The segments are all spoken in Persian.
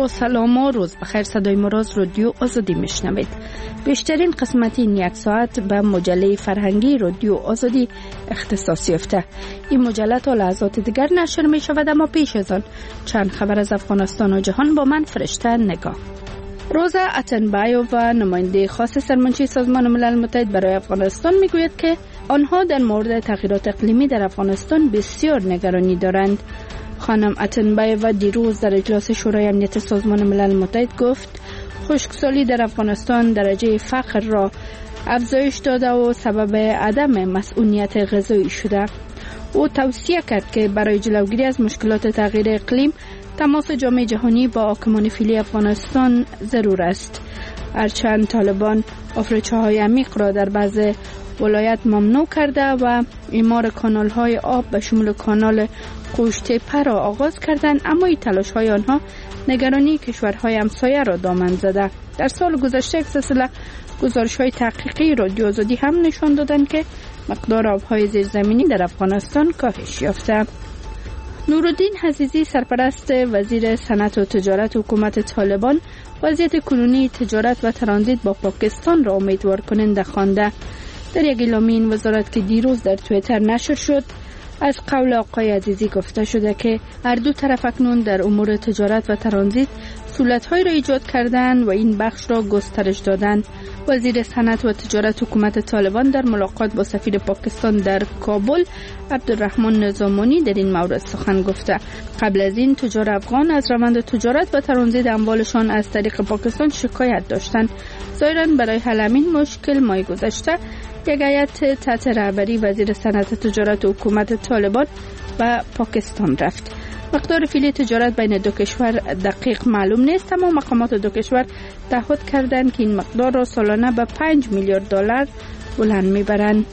با سلام و روز بخیر. صدای مراز رادیو آزادی میشنوید. بیشترین قسمت این یک ساعت به مجله فرهنگی رادیو آزادی اختصاص یافته. این مجله تا لحظات دیگر نشر می شود، اما پیش از آن چند خبر از افغانستان و جهان با من فرشته نگاه. روزا اتنبایووا نماینده خاص سرمنشی سازمان ملل متحد برای افغانستان میگوید که آنها در مورد تغییرات اقلیمی در افغانستان بسیار نگرانی دارند. خانم اتنبایووا دیروز در اجلاس شورای امنیت سازمان ملل متحد گفت خشکسالی در افغانستان درجه فقر را افزایش داده و سبب عدم مسئولیت غذایی شده. او توصیه کرد که برای جلوگیری از مشکلات تغییر اقلیم تماس جامعه جهانی با حاکمان فعلی افغانستان ضرور است. هرچند طالبان آفریقای عمیق را در بعض ولایت ممنوع کرده و اعمار کانال‌های آب به شمول کانال قوشتپه را آغاز کردند، اما این تلاش‌های آنها نگرانی کشورهای همسایه را دامن زده. در سال گذشته یک سلسله گزارش‌های تحقیقی رادیو آزادی هم نشان دادند که مقدار آب‌های زیرزمینی در افغانستان کاهش یافته. نورالدین عزیزی سرپرست وزیر صنعت و تجارت حکومت طالبان وضعیت کنونی تجارت و ترانزیت با پاکستان را امیدوار کننده خوانده. در یک اعلامیه این وزارت که دیروز در توییتر نشر شد، از قول آقای عزیزی گفته شده که هر دو طرف اکنون در امور تجارت و ترانزیت سهولت‌هایی را ایجاد کردند و این بخش را گسترش دادند. وزیر صنعت و تجارت حکومت طالبان در ملاقات با سفیر پاکستان در کابل عبدالرحمن نظامانی در این مورد سخن گفته. قبل از این تجار افغان از روند تجارت و ترانزیت اموالشان از طریق پاکستان شکایت داشتند. ظاهراً برای حل همین مشکل ماه گذشته یک هیئت تحت رهبری وزیر صنعت تجارت حکومت طالبان به پاکستان رفت. مقدار فعلی تجارت بین دو کشور دقیق معلوم نیست، اما مقامات دو کشور تعهد کردند که این مقدار را سالانه به 5 میلیارد دلار بلند میبرند.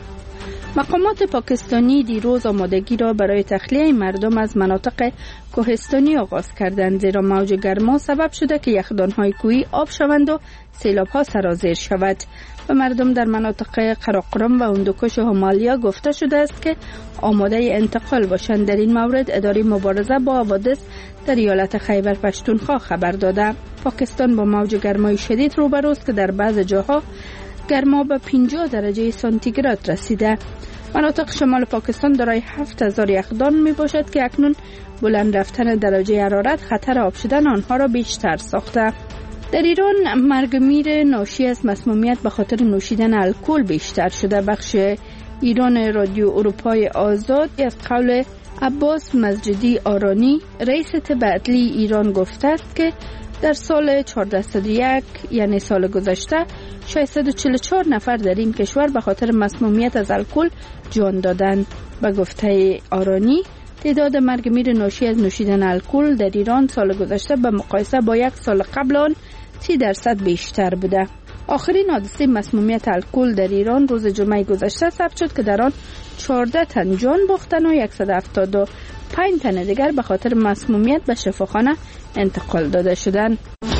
مقامات پاکستانی دیروز آمادگی را برای تخلیه مردم از مناطق کوهستانی آغاز کردند، زیرا موج گرما سبب شده که یخدان‌های کوهی آب شوند و سیلاب‌ها سرازیر شود. و مردم در مناطق قراقرم و هندوکش و همالیا گفته شده است که آماده انتقال باشند. در این مورد اداره مبارزه با حوادث در ایالت خیبر پشتونخوا خبر داده. پاکستان با موج گرمای شدید روبروست که در بعض جاها گرما به 50 درجه سانتیگراد رسیده. مناطق شمال پاکستان دارای 7000 یخدان می باشد که اکنون بلند رفتن درجه حرارت خطر آب شدن آنها را بیشتر ساخته. در ایران مرگ میر ناشی از مسمومیت به خاطر نوشیدن الکل بیشتر شده. بخش ایران رادیو اروپای آزاد از قول عباس مسجدی آرانی رئیس طب عدلی ایران گفته است که در سال 1401 یعنی سال گذشته 644 نفر در این کشور به خاطر مسمومیت از الکل جان دادند. به گفته آرانی تعداد مرگ میر ناشی از نوشیدن الکل در ایران سال گذشته به مقایسه با یک سال قبل آن 30% بیشتر بوده. آخرین حادثه مسمومیت الکل در ایران روز جمعه گذشته ثبت شد که در آن 14 تن جان باختند و 175 تن دیگر به خاطر مسمومیت به شفاخانه انتقال داده شدند.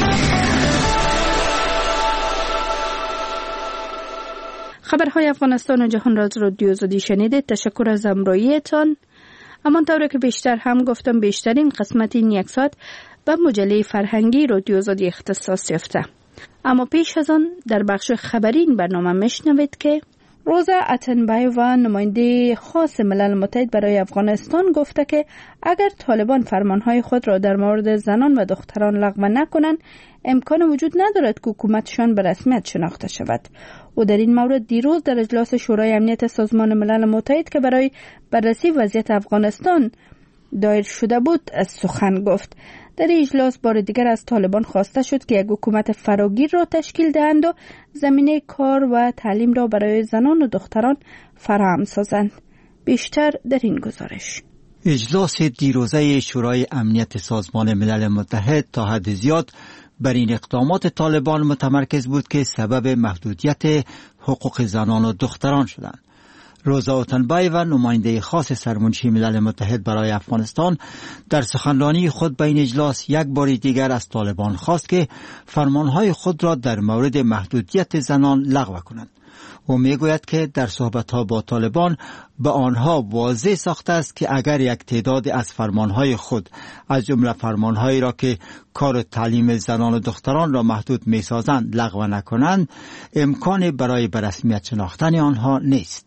خبرهای افغانستان و جهان را از رادیو آزادی شنیدید. تشکر از همراهیتان. همانطور که بیشتر هم گفتم، بیشترین قسمت این یک ساعت به مجله فرهنگی رادیو آزادی اختصاص یافته. اما پیش از آن در بخش خبری این برنامه میشنوید که روزا اتنبایووا نماینده خاص ملل متحد برای افغانستان گفته که اگر طالبان فرمانهای خود را در مورد زنان و دختران لغو نکنند، امکان وجود ندارد که حکومتشان به رسمیت شناخته شود. او در این مورد دیروز در اجلاس شورای امنیت سازمان ملل متحد که برای بررسی وضعیت افغانستان دایر شده بود از سخن گفت. در اجلاس بار دیگر از طالبان خواسته شد که یک حکومت فراگیر را تشکیل دهند و زمینه کار و تعلیم را برای زنان و دختران فراهم سازند. بیشتر در این گزارش. اجلاس دیروزه شورای امنیت سازمان ملل متحد تا حد زیاد بر این اقدامات طالبان متمرکز بود که سبب محدودیت حقوق زنان و دختران شدند. روزا اتنبایووا نماینده خاص سرمنشی ملل متحد برای افغانستان در سخنرانی خود به این اجلاس یک بار دیگر از طالبان خواست که فرمانهای خود را در مورد محدودیت زنان لغو کنند. و میگوید که در صحبت‌ها با طالبان به آنها واضح ساخته است که اگر یک تعداد از فرمانهای خود از جمله فرمانهایی را که کار تعلیم زنان و دختران را محدود می‌سازند لغو نکنند، امکانی برای به رسمیت شناختن آنها نیست.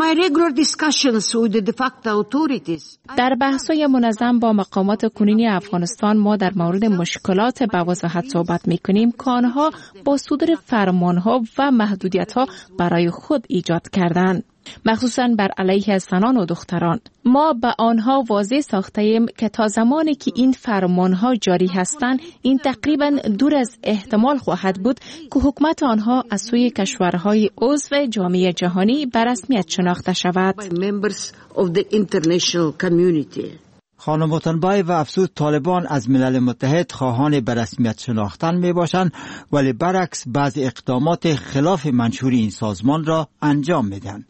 در بحث‌های منظم با مقامات کنونی افغانستان ما در مورد مشکلات به وضاحت صحبت می‌کنیم که آنها با صدور فرمان‌ها و محدودیت‌ها برای خود ایجاد کردند، مخصوصاً بر علیه زنان و دختران. ما به آنها واضح ساخته‌ایم که تا زمانی که این فرمان‌ها جاری هستند، این تقریباً دور از احتمال خواهد بود که حکومت آنها از سوی کشورهای عضو جامعه جهانی به رسمیت شناخته شود. خانم اوتنبای و افزود طالبان از ملل متحد خواهان به رسمیت شناختن می باشند، ولی برعکس بعضی اقدامات خلاف منشور این سازمان را انجام می دهند.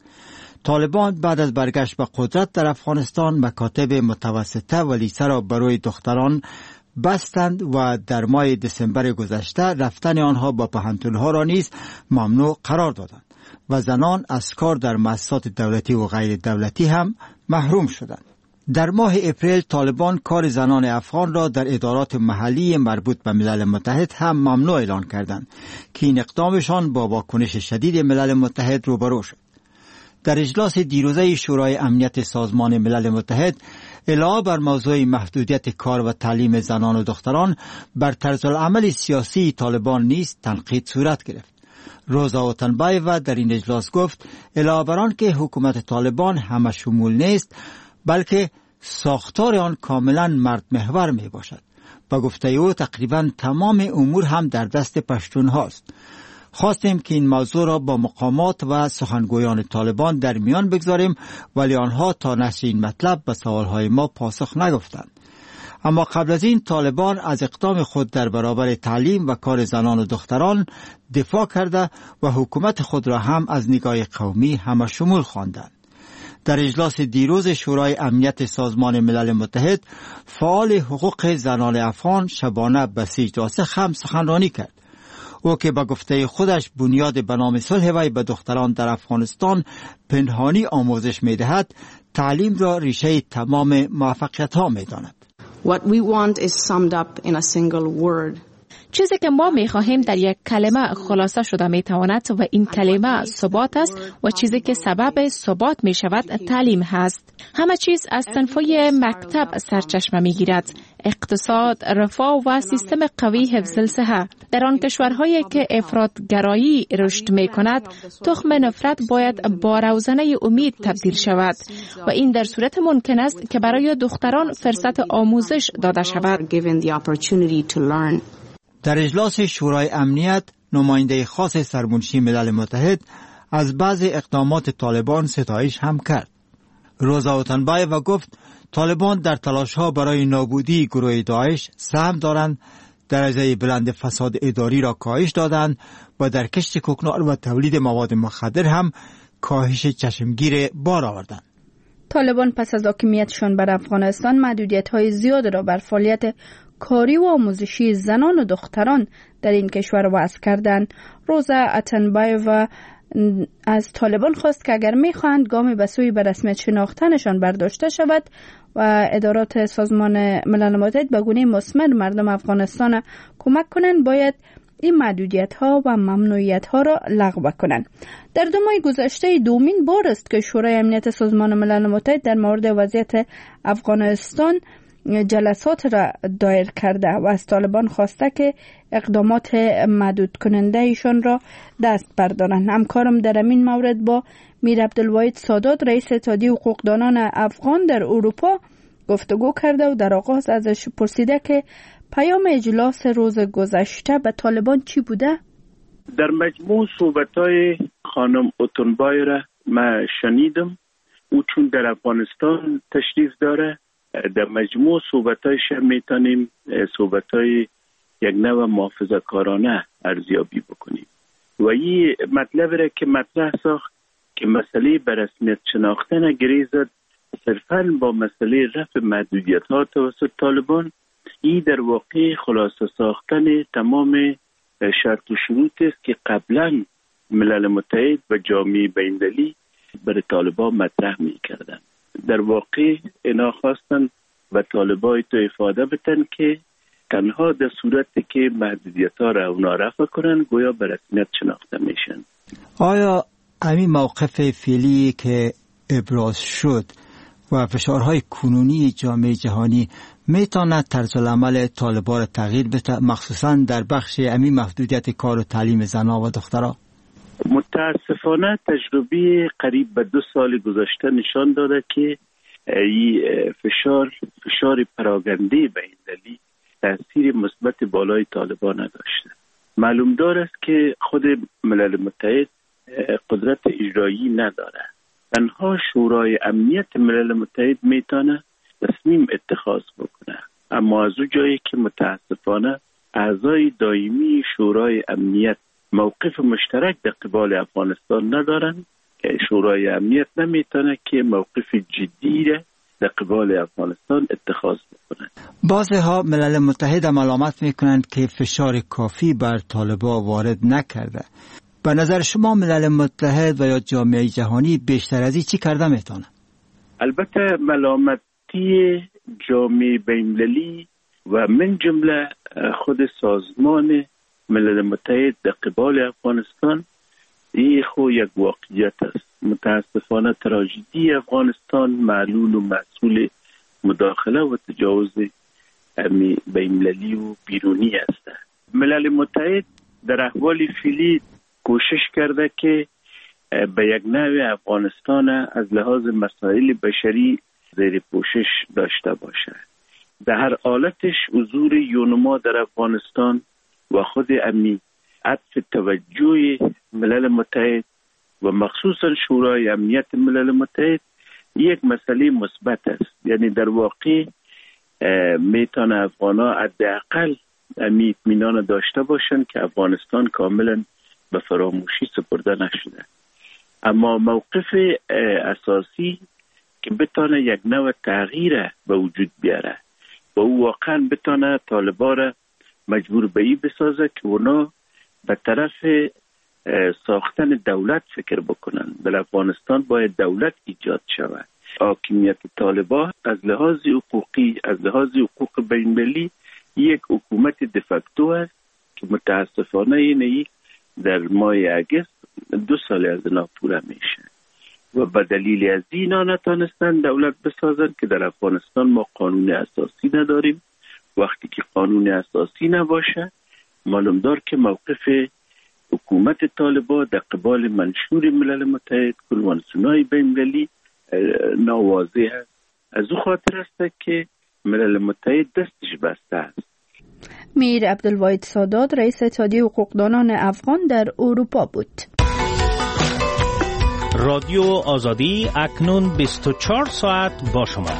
طالبان بعد از برگشت به قدرت در افغانستان مکاتب متوسطه و لیسه را برای دختران بستند و در ماه دسامبر گذشته رفتن آنها با پوهنتون‌ها را نیز ممنوع قرار دادند و زنان از کار در مؤسسات دولتی و غیر دولتی هم محروم شدند. در ماه اپریل طالبان کار زنان افغان را در ادارات محلی مربوط به ملل متحد هم ممنوع اعلان کردند که این اقدامشان با واکنش شدید ملل متحد روبرو شد. در اجلاس دیروزه شورای امنیت سازمان ملل متحد علاوه بر موضوع محدودیت کار و تعلیم زنان و دختران بر طرز العمل سیاسی طالبان نیز تنقید صورت گرفت. روزا اوتنبایوا در این اجلاس گفت علاوه بر آن که حکومت طالبان همه شمول نیست، بلکه ساختار آن کاملا مرد محور می باشد. با گفته او تقریبا تمام امور هم در دست پشتون هاست. خواستیم که این موضوع را با مقامات و سخنگویان طالبان در میان بگذاریم، ولی آنها تا نشر این مطلب به سوالهای ما پاسخ نگفتند. اما قبل از این طالبان از اقدام خود در برابر تعلیم و کار زنان و دختران دفاع کرده و حکومت خود را هم از نگاه قومی همه شمول خواندند. در اجلاس دیروز شورای امنیت سازمان ملل متحد فعال حقوق زنان افغان شبانه بسیج راسخ هم سخنرانی کرد. او که به گفته خودش بنیاد به نام صلح وی به دختران در افغانستان پنهانی آموزش می دهد، تعلیم را ریشه تمام موفقیت ها می داند. What we want is summed up in a single word. چیزی که ما می‌خواهیم در یک کلمه خلاصه شده می‌تواند و این کلمه ثبات است و چیزی که سبب ثبات می‌شود تعلیم هست. همه چیز از تنفای مکتب سرچشمه می‌گیرد. اقتصاد، رفاه و سیستم قوی حفظ الصحه. در آن کشورهایی که افراطگرایی رشد می‌کند، تخم نفرت باید با روزنه امید تبدیل شود و این در صورت ممکن است که برای دختران فرصت آموزش داده شود. در اجلاس شورای امنیت نماینده خاص سرمنشی ملل متحد از بعض اقدامات طالبان ستایش هم کرد. روزا اوتنبایوا گفت طالبان در تلاش‌ها برای نابودی گروه داعش سهم دارند، درجه بلند فساد اداری را کاهش دادند و در کشت کوکنار و تولید مواد مخدر هم کاهش چشمگیر بار آوردند. طالبان پس از حاکمیتشان بر افغانستان محدودیت‌های زیاد را بر فعالیت کاری و آموزشی زنان و دختران در این کشور وضع کردند. روزا اوتنبایوا از طالبان خواست که اگر می‌خواهند گامی به سوی به رسمیت شناختنشان برداشته شود و ادارات سازمان ملل متحد به گونه مثمر مردم افغانستان کمک کنند، باید این محدودیت‌ها و ممنوعیت‌ها را لغو کنند. در 2 ماه گذشته دومین بار است که شورای امنیت سازمان ملل متحد در مورد وضعیت افغانستان جلسات را دایر کرده و از طالبان خواسته که اقدامات محدود کننده ایشان را دست بردارند. همکارم در این مورد با میر عبدالواحد سادات رئیس اتحادیه حقوقدانان افغان در اروپا گفتگو کرده و در آغاز ازش پرسیده که پیام اجلاس روز گذشته به طالبان چی بوده؟ در مجموع صحبت‌های خانم اوتنبای را من شنیدم. او چون در افغانستان تشریف داره، در مجموع صحبت‌هایش میتونیم صحبت‌های یک نوع محافظه‌کارانه ارزیابی بکنیم و این مطلب را که مطرح ساخت که مسئله به رسمیت شناختن گریزد صرفاً با مسئله رفع محدودیت‌ها توسط طالبان، این در واقع خلاصه ساختن تمام شرط و شروط است که قبلاً ملل متحد و جامعه بین‌المللی برای طالبان مطرح می‌کردن. در واقع اینا خواستن و طالبان تو افاده بتن که تنها در صورتی که محدودیت‌ها را اونا رفع کنن گویا به رسمیت شناخته میشن. آیا همین موقف فعلی که ابراز شد و فشارهای کنونی جامعه جهانی میتواند طرز العمل طالبان را تغییر بده، مخصوصا در بخش همین محدودیت کار و تعلیم زنان و دخترها؟ متاسفانه تجربه قریب به 2 سال گذشته نشان داده که این فشار پراگنده بین‌المللی تأثیر مثبت بالای طالبان نداشته. معلوم است که خود ملل متحد قدرت اجرایی نداره. تنها شورای امنیت ملل متحد میتونه تصمیم اتخاذ بکنه، اما از اون جایی که متاسفانه اعضای دائمی شورای امنیت موقف مشترک در قبال افغانستان ندارن، شورای امنیت نمیتونه که موقف جدی را در قبال افغانستان اتخاذ بکنه. بعضی‌ها ملل متحد علامت میکنند که فشار کافی بر طالبان وارد نکرده. به نظر شما ملل متحد و یا جامعه جهانی بیشتر از این چی کرده میتونه؟ البته ملامتی جامعه بین‌المللی و من جمله خود سازمان ملل متحد در قبال افغانستان این خود یک واقعیت است. متاسفانه تراژدی افغانستان معلول و مسئول مداخله و تجاوز بین‌المللی و بیرونی است. ملل متحد در احوال فعلی کوشش کرده که به یک نوع افغانستان از لحاظ مسائل بشری زیر پوشش داشته باشه. در هر حالتش حضور یونما در افغانستان و خود عطف توجه ملل متحد و مخصوصا شورای امنیت ملل متحد یک مسئله مثبت است. یعنی در واقع میتونه افغانا حداقل اطمینان داشته باشند که افغانستان کاملا به فراموشی سپرده نشده. اما موقف اساسی که بتونه یک نوع تغییر به وجود بیاره و او واقعا بتونه طالبان را مجبور به این بسازه که اونا به طرف ساختن دولت فکر بکنن. در افغانستان باید دولت ایجاد شود. حاکمیت طالبان از لحاظ حقوقی، از لحاظ حقوق بین‌المللی یک حکومت دفاکتو است که متاسفانه اینه در ماه اگست 2 سال از اینا پوره میشه و به دلیل از اینا نتانستن دولت بسازن که در افغانستان ما قانون اساسی نداریم. وقتی که قانون اساسی نباشه معلوم دار که موقف حکومت طالبان در قبال منشور ملل متحد کنوانسیون‌های بین‌المللی ناواضح است. از او خاطر است که ملل متحد دستش بسته است. میر عبدالواحد سادات رئیس اتحادیه حقوقدانان افغان در اروپا بود. رادیو آزادی اکنون 24 ساعت با شما.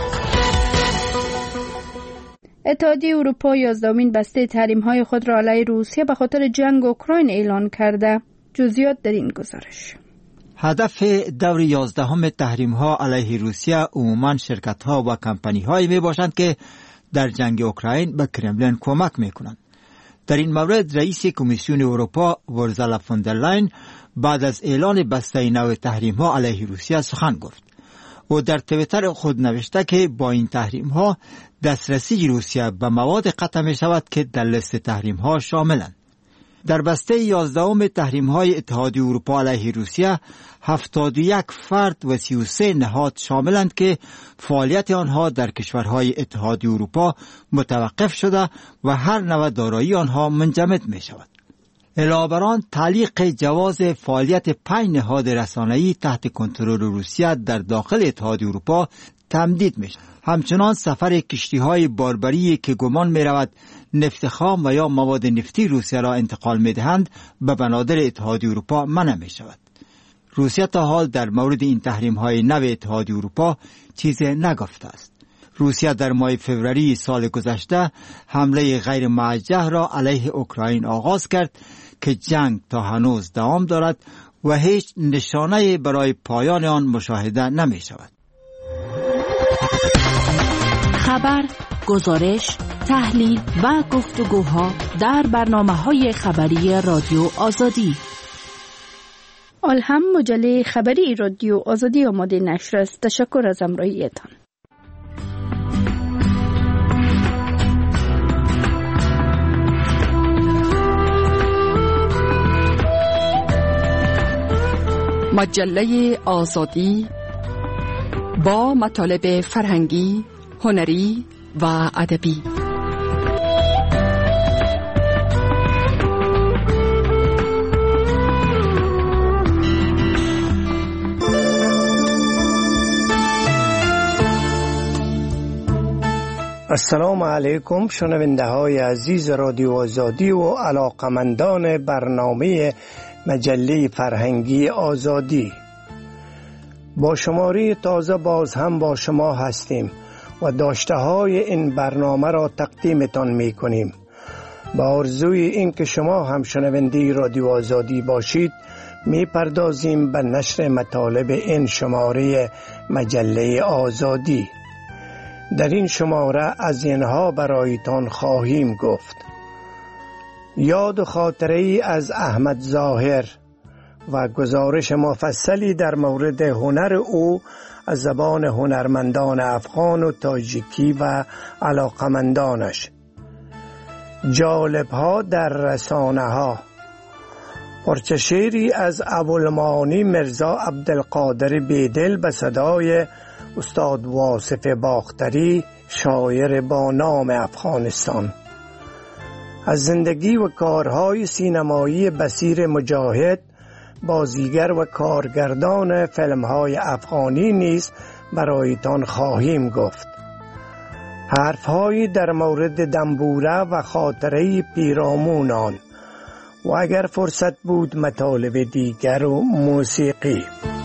اتحادیه اروپا 11مین بسته تحریم‌های خود را علیه روسیه به خاطر جنگ اوکراین اعلان کرده. جزئیات در این گزارش. هدف دور 11 تحریم‌ها علیه روسیه عموماً شرکت‌ها و کمپانی‌هایی میباشند که در جنگ اوکراین به کرملین کمک میکنند. در این مورد رئیس کمیسیون اروپا ورزالا فون در لاین بعد از اعلان بسته نو تحریم‌ها علیه روسیه سخن گفت. او در توییتر خود نوشته که با این تحریم‌ها دسترسی روسیه به مواد قطع می شود که در لیست تحریم‌ها شاملند. در بسته 11 تحریم‌های اتحادیه اروپا علیه روسیه 71 فرد و 33 نهاد شاملند که فعالیت آنها در کشورهای اتحادیه اروپا متوقف شده و هر نوع دارایی آنها منجمد می شود. علاوه بر آن تعلیق جواز فعالیت 5 نهاد رسانه‌ای تحت کنترل روسیه در داخل اتحادیه اروپا تمدید می شود. همچنان سفر کشتی‌های باربری که گمان می رود نفت خام و یا مواد نفتی روسیه را انتقال می دهند به بنادر اتحادیه اروپا منع می شود. روسیه تا حال در مورد این تحریم‌های نو اتحادیه اروپا چیزی نگفته است. روسیه در ماه فوریه سال گذشته حمله غیر موجه را علیه اوکراین آغاز کرد که جنگ تا هنوز دوام دارد و هیچ نشانه برای پایان آن مشاهده نمی شود. خبر، گزارش، تحلیل و گفتگوها در برنامه‌های خبری رادیو آزادی. آل هم مجله خبری رادیو آزادی آماده نشر است. تشکر از همراهیتان. مجله آزادی با مطالب فرهنگی، هنری و ادبی. السلام علیکم شنونده های عزیز رادیو آزادی و علاقمندان برنامه مجله فرهنگی آزادی. با شماره تازه باز هم با شما هستیم و داشته های این برنامه را تقدیمتان می کنیم. با آرزوی این که شما هم شنونده رادیو آزادی باشید می پردازیم به نشر مطالب این شماره مجله آزادی. در این شماره از اینها برایتان خواهیم گفت: یاد و خاطره ای از احمد ظاهر و گزارش مفصلی در مورد هنر او از زبان هنرمندان افغان و تاجیکی و علاقمندانش. جالب‌ها در رسانه ها. پرچه شعری از ابوالمعانی مرزا عبدالقادر بیدل به صدای استاد واصف باختری، شاعر با نام افغانستان. از زندگی و کارهای سینمایی بصیر مجاهد، بازیگر و کارگردان فیلمهای افغانی نیز برایتان خواهیم گفت. حرفهایی در مورد دنبوره و خاطره پیرامونان و اگر فرصت بود مطالب دیگر و موسیقی.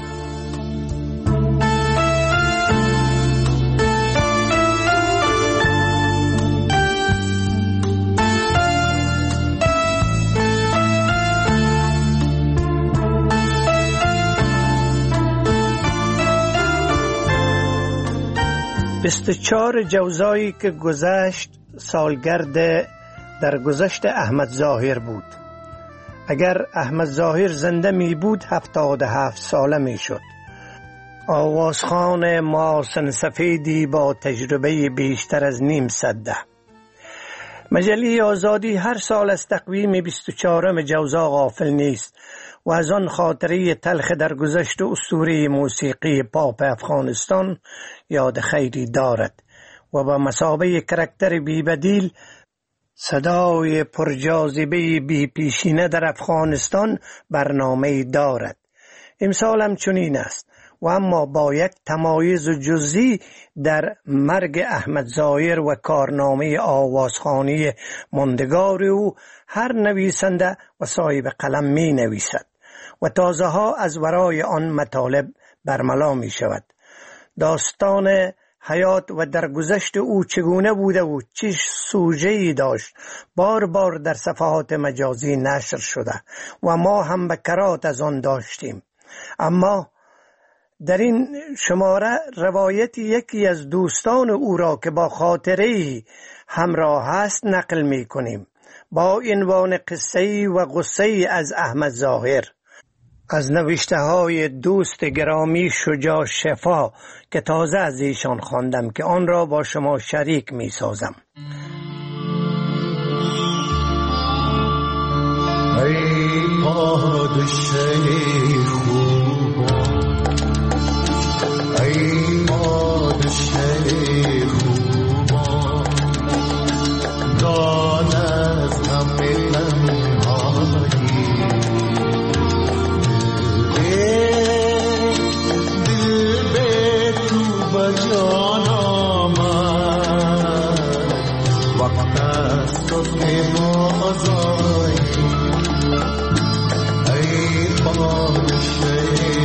24 جوزایی که گذشت سالگرد درگذشت احمد ظاهر بود. اگر احمد ظاهر زنده می بود 77 ساله می شد. آوازخوان ماسن سفیدی با تجربه بیشتر از نیم سده. مجله آزادی هر سال از تقویم 24 جوزا غافل نیست و از آن خاطره تلخ درگذشت اسطوره موسیقی پاپ افغانستان یاد خیری دارد و به مثابه کرکتر بی‌بدیل، صدای پرجاذبه بی پیشینه در افغانستان برنامه دارد. امسال هم چنین است و اما با یک تمایز جزئی در مرگ احمد ظاهر و کارنامه آوازخوانی ماندگار او، هر نویسنده و صاحب قلم می نویسد و تازه ها از ورای آن مطالب برملا می شود. داستان حیات و درگذشت او چگونه بوده و چه سوژه‌ای داشت بار بار در صفحات مجازی نشر شده و ما هم به کرات از آن داشتیم. اما در این شماره روایت یکی از دوستان او را که با خاطره‌ای همراه است نقل می کنیم با عنوان قصه‌ای و غصه‌ای از احمد ظاهر، از نوشته های دوست گرامی شجاع شفا که تازه از ایشان خواندم که آن را با شما شریک می سازم. ای پادشه خوبان، ای پادشه خوبان، دان از همه تنهایی، دل به تو بجان آمد، وقت است تو که بازایی، ای پادشه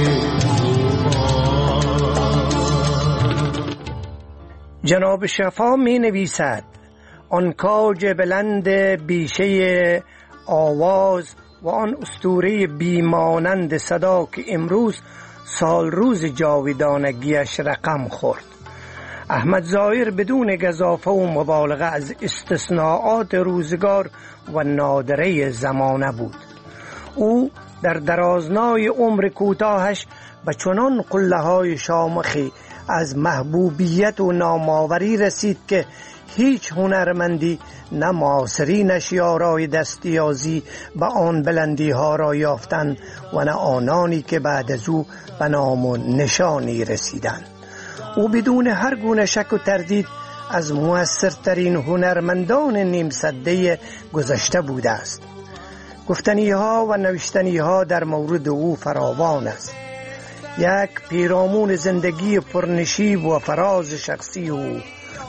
جناب شفا می نویسد: آن کاج بلند بیشه آواز و آن اسطوره بیمانند صدا که امروز سال روز جاودانگیش رقم خورد. احمد ظاهر بدون گزافه و مبالغه از استثناءات روزگار و نادره زمانه بود. او در درازنای عمر کوتاهش به چنان قله‌های شامخی از محبوبیت و نامآوری رسید که هیچ هنرمندی نه معاصرینش یارای دستیازی به آن بلندی ها را یافتند و نه آنانی که بعد از او به نام و نشانی رسیدند. او بدون هر گونه شک و تردید از مؤثرترین هنرمندان نیم سده گذشته بوده است. گفتنی ها و نوشتنی ها در مورد او فراوان است. یک پیرامون زندگی پرنشیب و فراز شخصی او،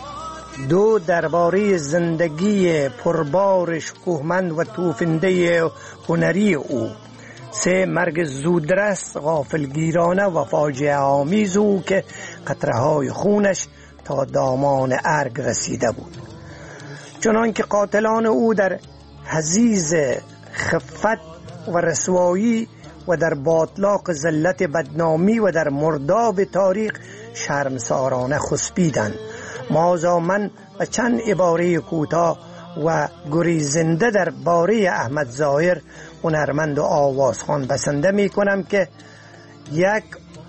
دو درباره زندگی پربار شکوهمند و توفنده هنری او، سه مرگ زودرس غافلگیرانه و فاجعه آمیز او که قطره‌های خونش تا دامان ارگ رسیده بود. چنان که قاتلان او در حضیض خفت و رسوایی و در باطلاق ذلت بدنامی و در مرداب تاریخ شرمسارانه خسبیدند. مازا من و چند عباره کوتاه و گریزنده در باره احمد ظاهر هنرمند و آوازخوان بسنده می کنم که یک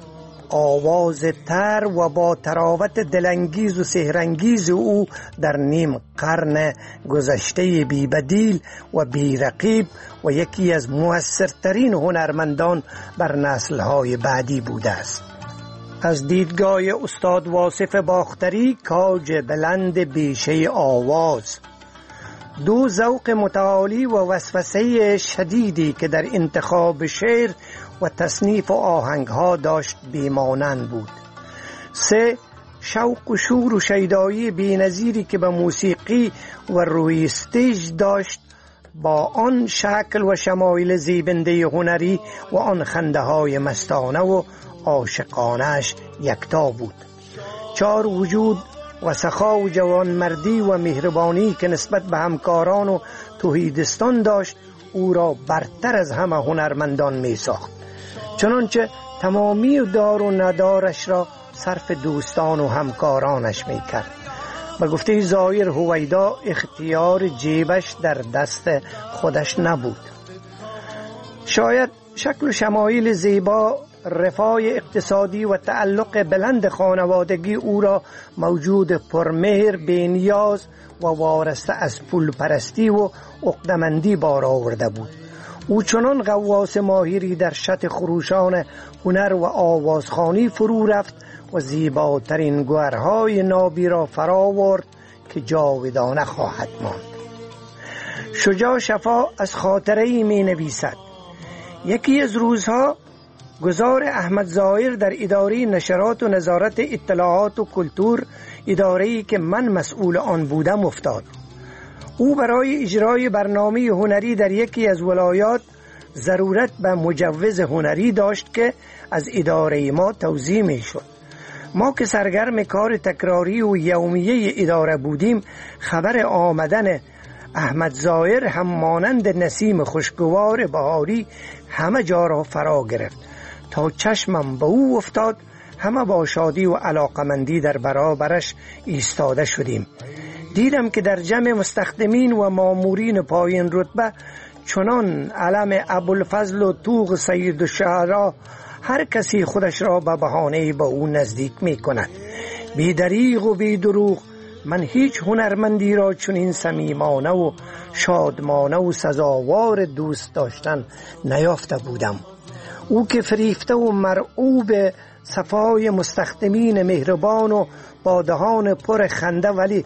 آواز تر و با تراوت دلانگیز و سحرانگیز او در نیم قرن گذشته بی بدیل و بی رقیب و یکی از مؤثرترین هنرمندان بر نسل‌های بعدی بوده است. از دیدگاه استاد واصف باختری، کاج بلند بیشه آواز، دو ذوق متعالی و وسوسه شدیدی که در انتخاب شعر و تصنیف و آهنگها داشت بیمانند بود. سه شوق و شور و شیدایی بی‌نظیری که به موسیقی و روی استیج داشت با آن شکل و شمایل زیبنده هنری و آن خنده های مستانه و عاشقانش یکتا بود. چار وجود و سخا و جوانمردی و مهربانی که نسبت به همکاران و توحیدستان داشت او را برتر از همه هنرمندان می ساخت، چنانچه تمامی دار و ندارش را صرف دوستان و همکارانش می کرد. به گفته ظاهر هویدا اختیار جیبش در دست خودش نبود. شاید شکل و شمایل زیبا، رفاه اقتصادی و تعلق بلند خانوادگی او را موجود پرمهر، بی‌نیاز و وارسته از پول پرستی و عقده‌مندی بار آورده بود. او چنان غواص ماهری در شط خروشان هنر و آوازخوانی فرو رفت و زیباترین گوهرهای نابی را فرا آورد که جاودانه خواهد ماند. شجاع شفا از خاطره‌ای می نویسد: یکی از روزها گذار احمد ظاهر در اداره نشرات و نظارت اطلاعات و کلتور، اداره‌ای که من مسئول آن بودم، افتاد. او برای اجرای برنامه هنری در یکی از ولایات ضرورت به مجوز هنری داشت که از اداره ما توزیع می شد. ما که سرگرم کار تکراری و یومیه اداره بودیم، خبر آمدن احمد ظاهر هم مانند نسیم خوشگوار بهاری همه جا را فرا گرفت. تا چشمم به او افتاد همه با شادی و علاقمندی در برابرش ایستاده شدیم. دیدم که در جمع مستخدمین و مامورین پایین رتبه چنان علم ابوالفضل و طوق سید الشعراء هر کسی خودش را به بهانه به او نزدیک می کند. بی دریغ و بی دروغ من هیچ هنرمندی را چنین صمیمانه و شادمانه و سزاوار دوست داشتن نیافته بودم. او که فریفته و مرعوب صفای مستخدمین مهربان و با دهان پر خنده ولی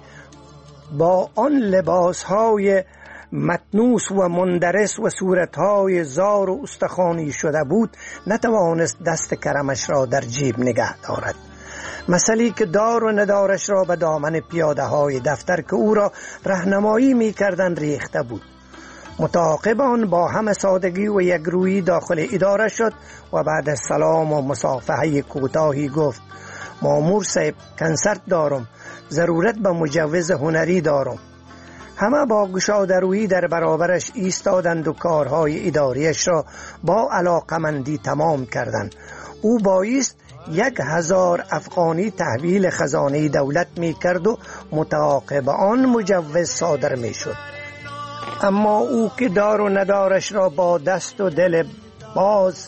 با آن لباسهای متنوس و مندرس و صورتهای زار و استخوانی شده بود، نتوانست دست کرمش را در جیب نگه دارد. مسئله که دار و ندارش را به دامن پیاده های دفتر که او را راهنمایی می کردند ریخته بود. متعاقب آن با همه سادگی و یکرویی داخل اداره شد و بعد از سلام و مصافحه کوتاهی گفت: مامور صاحب، کنسرت دارم، ضرورت به مجوز هنری دارم. همه با گشاده‌رویی در برابرش ایستادند و کارهای اداریش را با علاقمندی تمام کردند. او بایست 1000 افغانی تحویل خزانه دولت می کرد و متعاقب آن مجوز صادر می شد. اما او که دار و ندارش را با دست و دل باز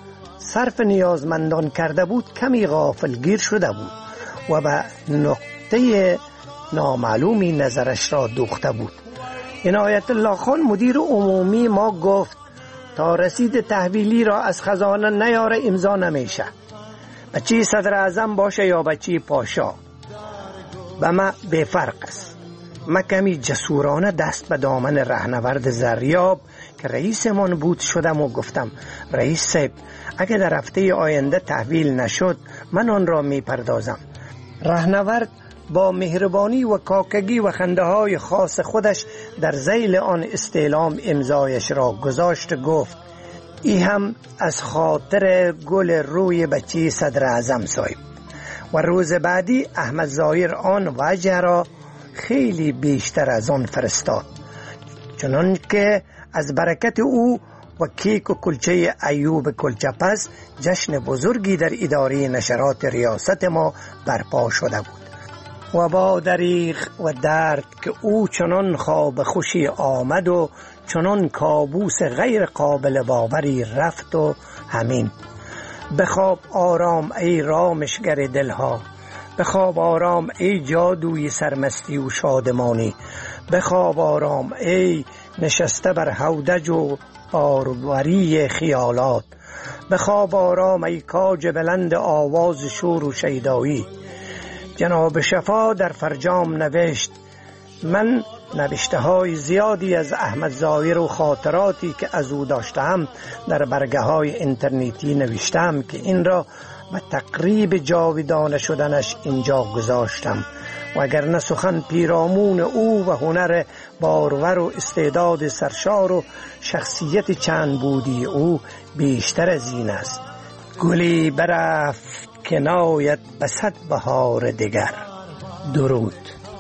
صرف نیازمندان کرده بود کمی غافلگیر شده بود و به نقطه نامعلومی نظرش را دوخته بود. عنایت الله خان مدیر عمومی ما گفت تا رسید تحویلی را از خزانه نیاره امضا نمیشه. بچه صدر اعظم باشه یا بچه پاشا به ما بفرق است. ما کمی جسورانه دست به دامن رهنورد زریاب که رئیس من بود شدم و گفتم رئیس صاحب اگه در هفته آینده تحویل نشد من آن را می پردازم. رهنورد با مهربانی و کاکگی و خنده های خاص خودش در ذیل آن استعلام امضایش را گذاشت. گفت ای هم از خاطر گل روی بچه صدر اعظم صاحب. و روز بعدی احمد ظاهر آن وجه را خیلی بیشتر از آن فرستاد، چنان که از برکت او و کیک و کلچه ایوب کلچپز جشن بزرگی در اداره نشرات ریاست ما برپا شده بود. و با دریغ و درد که او چنان خواب خوشی آمد و چنان کابوس غیر قابل باوری رفت و همین. بخواب آرام ای رامشگر دلها، بخواب آرام ای جادوی سرمستی و شادمانی، بخواب آرام ای نشسته بر هودج و باروری خیالات، بخواب آرام ای کاج بلند آواز شور و شیدایی. جناب شفا در فرجام نوشت من نوشته های زیادی از احمد ظاهر و خاطراتی که از او داشتم در برگه های اینترنتی نوشتم که این را به تقریب جاودانه شدنش اینجا گذاشتم. و اگر نه سخن پیرامون او و هنر بارور و استعداد سرشار و شخصیت چند بودی او بیشتر از این است. گلی برفت کنایت به صد بهار دیگر. درود.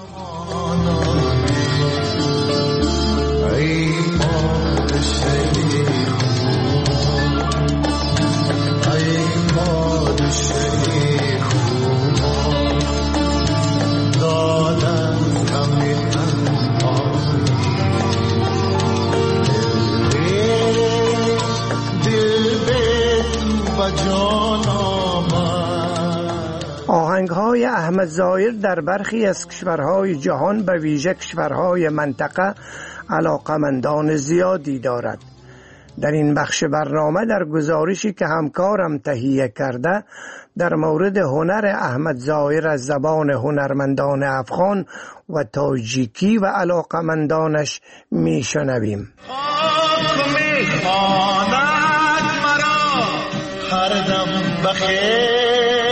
آهنگ‌های احمد ظاهر در برخی از کشورهای جهان به ویژه کشورهای منطقه علاقمندان زیادی دارد. در این بخش برنامه در گزارشی که همکارم تهیه کرده در مورد هنر احمد ظاهر از زبان هنرمندان افغان و تاجیکی و علاقمندانش میشنویم. هر دم بخیر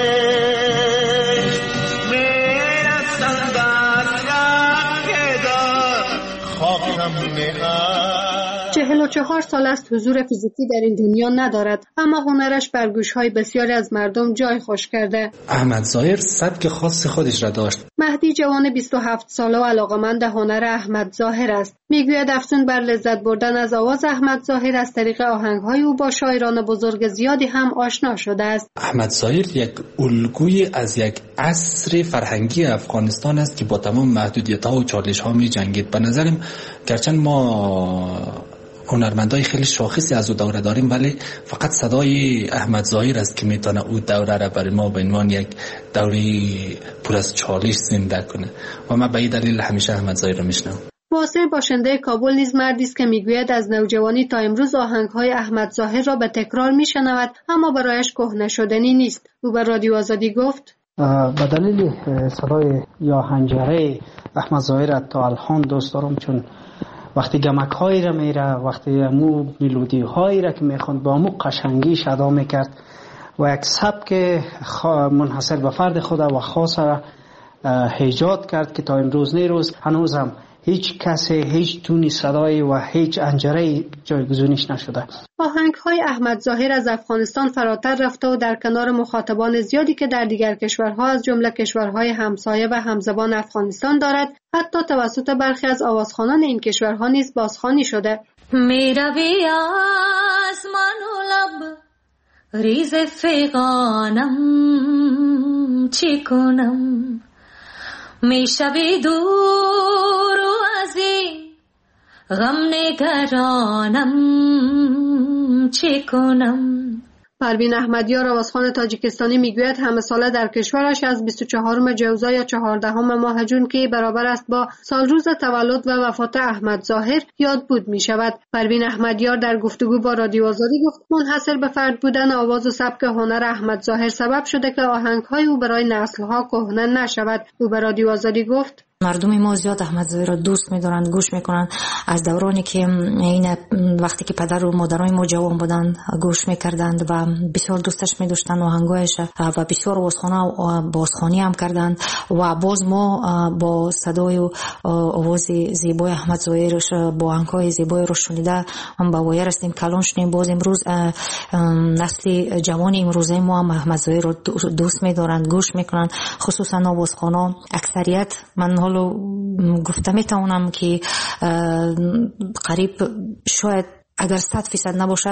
چهل و 44 سال است حضور فیزیکی در این دنیا ندارد، اما هنرش بر گوش‌های بسیاری از مردم جای خوش کرده. احمد ظاهر سبک خاص خودش را داشت. مهدی جوان 27 ساله و علاقه‌مند هنر احمد ظاهر است. میگوید افزون بر لذت بردن از آواز احمد ظاهر از طریق آهنگ‌های او با شاعران بزرگ زیادی هم آشنا شده است. احمد ظاهر یک الگوی از یک عصر فرهنگی افغانستان است که با تمام محدودیت‌ها و چالش‌ها می‌جنگید. به نظرم گرچند ما هنرمندای خیلی شاخصی از او دوره داریم، ولی فقط صدای احمد ظاهر است که میتونه او دوره را برای ما به عنوان یک دوره پر از چالش زنده کنه و من به این دلیل همیشه احمد ظاهر را میشنوم. واصل باشنده کابل نیز مردی است که میگوید از نوجوانی تا امروز آهنگ‌های احمد ظاهر را به تکرار میشنود، اما برایش کهنه شدنی نیست. او به رادیو آزادی گفت به دلیل صدای یا حنجره احمد ظاهر تا الان دوست دارم، چون وقتی گمک هایی را میره، وقتی مو ملودی هایی را که میخوند با مو قشنگیش ادا میکرد و یک سبک منحصر به فرد خود و خاص را ایجاد کرد که تا امروز نیروز هنوزم هیچ کسی هیچ تونی صدای و هیچ انجره جایگزینش نشده. آهنگ‌های احمد ظاهر از افغانستان فراتر رفته و در کنار مخاطبان زیادی که در دیگر کشورها از جمله کشورهای همسایه و همزبان افغانستان دارد، حتی توسط برخی از آوازخوانان این کشورها نیز بازخوانی شده. میروی آسمان و لب ریز فغانم چی کنم، میشوی دور و ازی غم نگرانم چه کنم. پروین احمدیار آوازخوان تاجیکستانی میگوید همه ساله در کشورش از 24 جوزا یا 14 ماه جون که برابر است با سال روز تولد و وفات احمد ظاهر یاد بود می شود. پروین احمدیار در گفتگو با رادیو آزادی گفت منحصر به فرد بودن آواز و سبک هنر احمد ظاهر سبب شده که آهنگ‌های او برای نسل‌ها کهنه نشود. او به رادیو آزادی گفت مردم ما زیاد احمد ظاهر را دوست می‌دارند، گوش می‌کنند. از دورانی که این وقتی که پدر و مادرای ما جوان بودند گوش می‌کردند و بسیار دوستش می‌داشتند آهنگایش و بسیار بازخوانی هم کردند و باز ما با صدای و آواز زیبای احمد ظاهرش با آهنگ‌های زیبای رو شنیده هم با ویر هستیم کلان شدیم. باز امروز نسل جوان امروزه ما هم احمد ظاهر رو دوست می‌دارند، گوش می‌کنند. خصوصا آوازخوانا اکثریت من حالا گفته میتونم که قریب شاید اگر 100% نباشد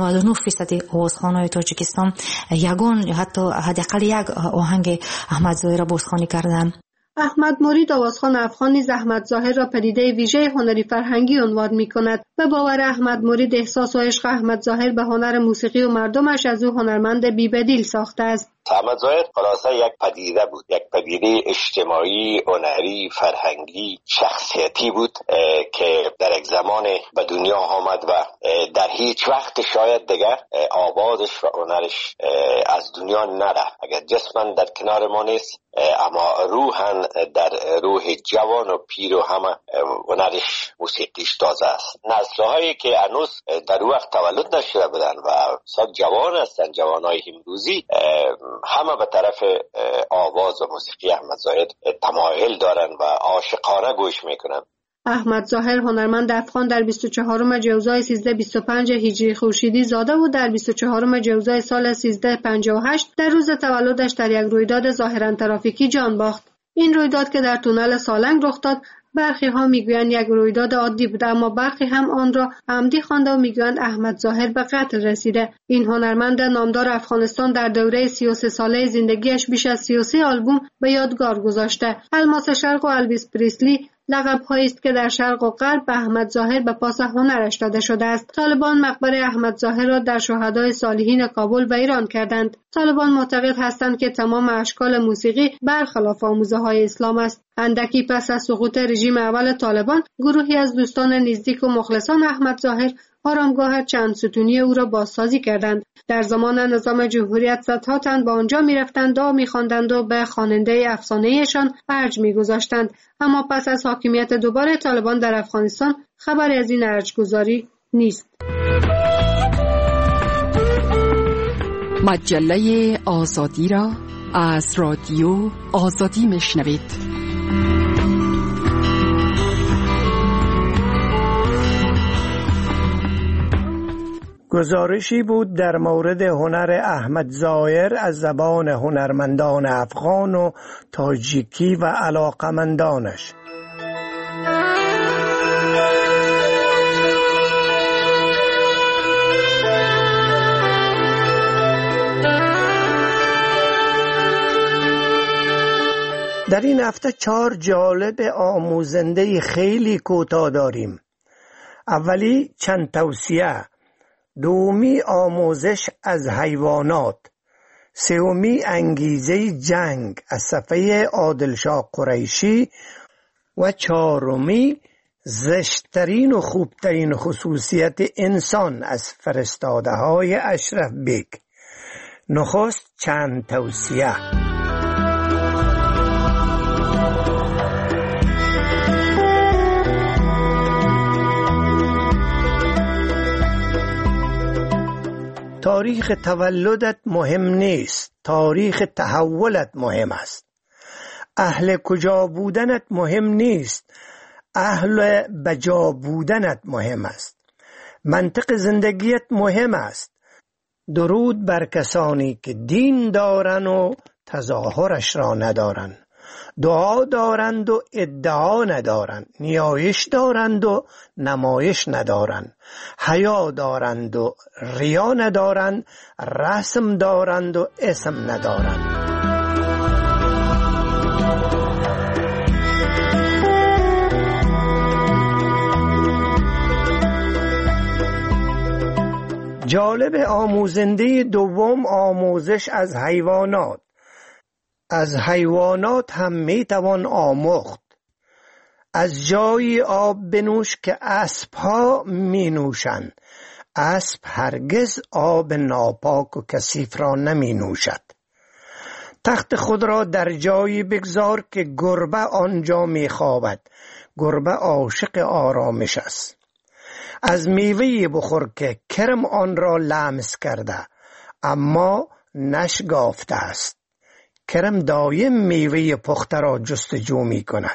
99% آوازخوان‌های تاجیکستان یگان حتی حداقل یک آهنگ احمد ظاهر بازخوانی کردن. احمد مرید آوازخوان افغان نیز احمد ظاهر را پدیده ویژه هنری فرهنگی عنوان می‌کند. به باور احمد مرید احساس و عشق احمد ظاهر به هنر موسیقی و مردمش از او هنرمند بی‌بدیل ساخته است. احمد ظاهر خلاصه یک پدیده بود، یک پدیده اجتماعی، هنری، فرهنگی، شخصیتی بود که در یک زمان به دنیا آمد و در هیچ وقت شاید دیگر آوازش و هنرش از دنیا نره. اگر جسماً در کنار ما نیست اما روحاً در روح جوان و پیر و همه هنرش موسیقیش تازه است. نسل‌هایی که هنوز در وقت تولد نشده بودن و سال جوان هستن، جوانای امروزی، همه به طرف آواز و موسیقی احمد ظاهر تمایل دارن و عاشقانه گوش میکنن. احمد ظاهر هنرمند افغان در 24 جوزای 1325 هجری خورشیدی زاده و در 24 جوزای سال 1358 در روز تولدش در یک رویداد ظاهراً ترافیکی جان باخت. این رویداد که در تونل سالنگ رخ داد برخی ها میگویند یک رویداد عادی بوده اما برخی هم آن را عمدی خوانده و میگویند احمد ظاهر به قتل رسیده. این هنرمند نامدار افغانستان در دوره 33 ساله زندگیش بیش از 33 آلبوم به یادگار گذاشته. الماس شرق و الویس پریسلی لقب‌هایی است که در شرق و غرب به احمد ظاهر به پاس هنرش داده شده است. طالبان مقبره احمد ظاهر را در شهدای صالحین کابل و ایران کردند. طالبان معتقد هستند که تمام اشکال موسیقی برخلاف آموزه‌های اسلام است. اندکی پس از سقوط رژیم اول طالبان، گروهی از دوستان نزدیک و مخلصان احمد ظاهر آرامگاه چند ستونی او را بازسازی کردند. در زمان نظام جمهوریت صدها تن به آنجا می‌رفتند و می‌خواندند و به خواننده افسانه‌ایشان ارج می‌گذاشتند. اما پس از حاکمیت دوباره طالبان در افغانستان خبری از این ارج‌گذاری نیست. مجله آزادی را از رادیو آزادی میشنوید. گزارشی بود در مورد هنر احمد ظاهر از زبان هنرمندان افغان و تاجیکی و علاقمندانش. در این هفته 4 جالب آموزنده خیلی کوتاه داریم. اولی چند توصیه، دومی آموزش از حیوانات، سومی انگیزه جنگ از صفحه عادلشاه قریشی و چهارمی زشترین و خوبترین خصوصیت انسان از فرستاده های اشرف بیگ. نخست چند توصیه. تاریخ تولدت مهم نیست، تاریخ تحولت مهم است. اهل کجا بودنت مهم نیست، اهل بجا بودنت مهم است. منطق زندگیت مهم است. درود بر کسانی که دین دارند و تظاهرش را ندارند، دعا دارند و ادعا ندارند، نیایش دارند و نمایش ندارند، حیا دارند و ریا ندارند، رسم دارند و اسم ندارند. جالب آموزنده دوم آموزش از حیوانات. از حیوانات هم میتوان آموخت. از جای آب بنوش که اسب‌ها می نوشند. اسب هرگز آب ناپاک و کثیف را نمی نوشد. تخت خود را در جایی بگذار که گربه آنجا می خوابد. گربه عاشق آرامش است. از میوه بخور که کرم آن را لمس کرده اما نشگافته است. کرم دایم میوه پخته را جستجو می کند.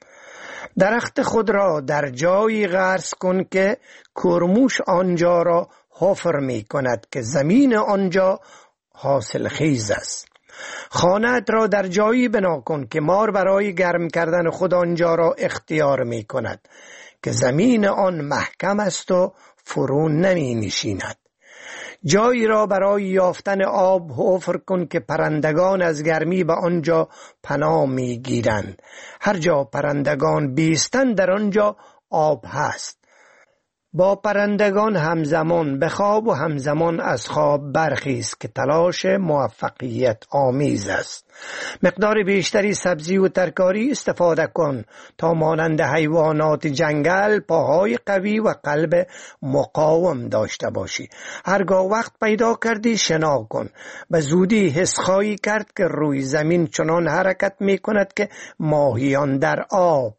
درخت خود را در جایی غرس کن که کرموش آنجا را حفر می کند که زمین آنجا حاصل خیز است. خانه‌ات را در جایی بنا کن که مار برای گرم کردن خود آنجا را اختیار می کند که زمین آن محکم است و فرو نمی نشیند. جایی را برای یافتن آب حفر کن که پرندگان از گرمی به آنجا پناه می گیرند. هر جا پرندگان بیستند در آنجا آب هست. با پرندگان همزمان بخواب و همزمان از خواب برخیز که تلاش موفقیت آمیز است. مقدار بیشتری سبزی و ترکاری استفاده کن تا مانند حیوانات جنگل پاهای قوی و قلب مقاوم داشته باشی. هرگاه وقت پیدا کردی شنا کن. به زودی حس خواهی کرد که روی زمین چنان حرکت می کند که ماهیان در آب.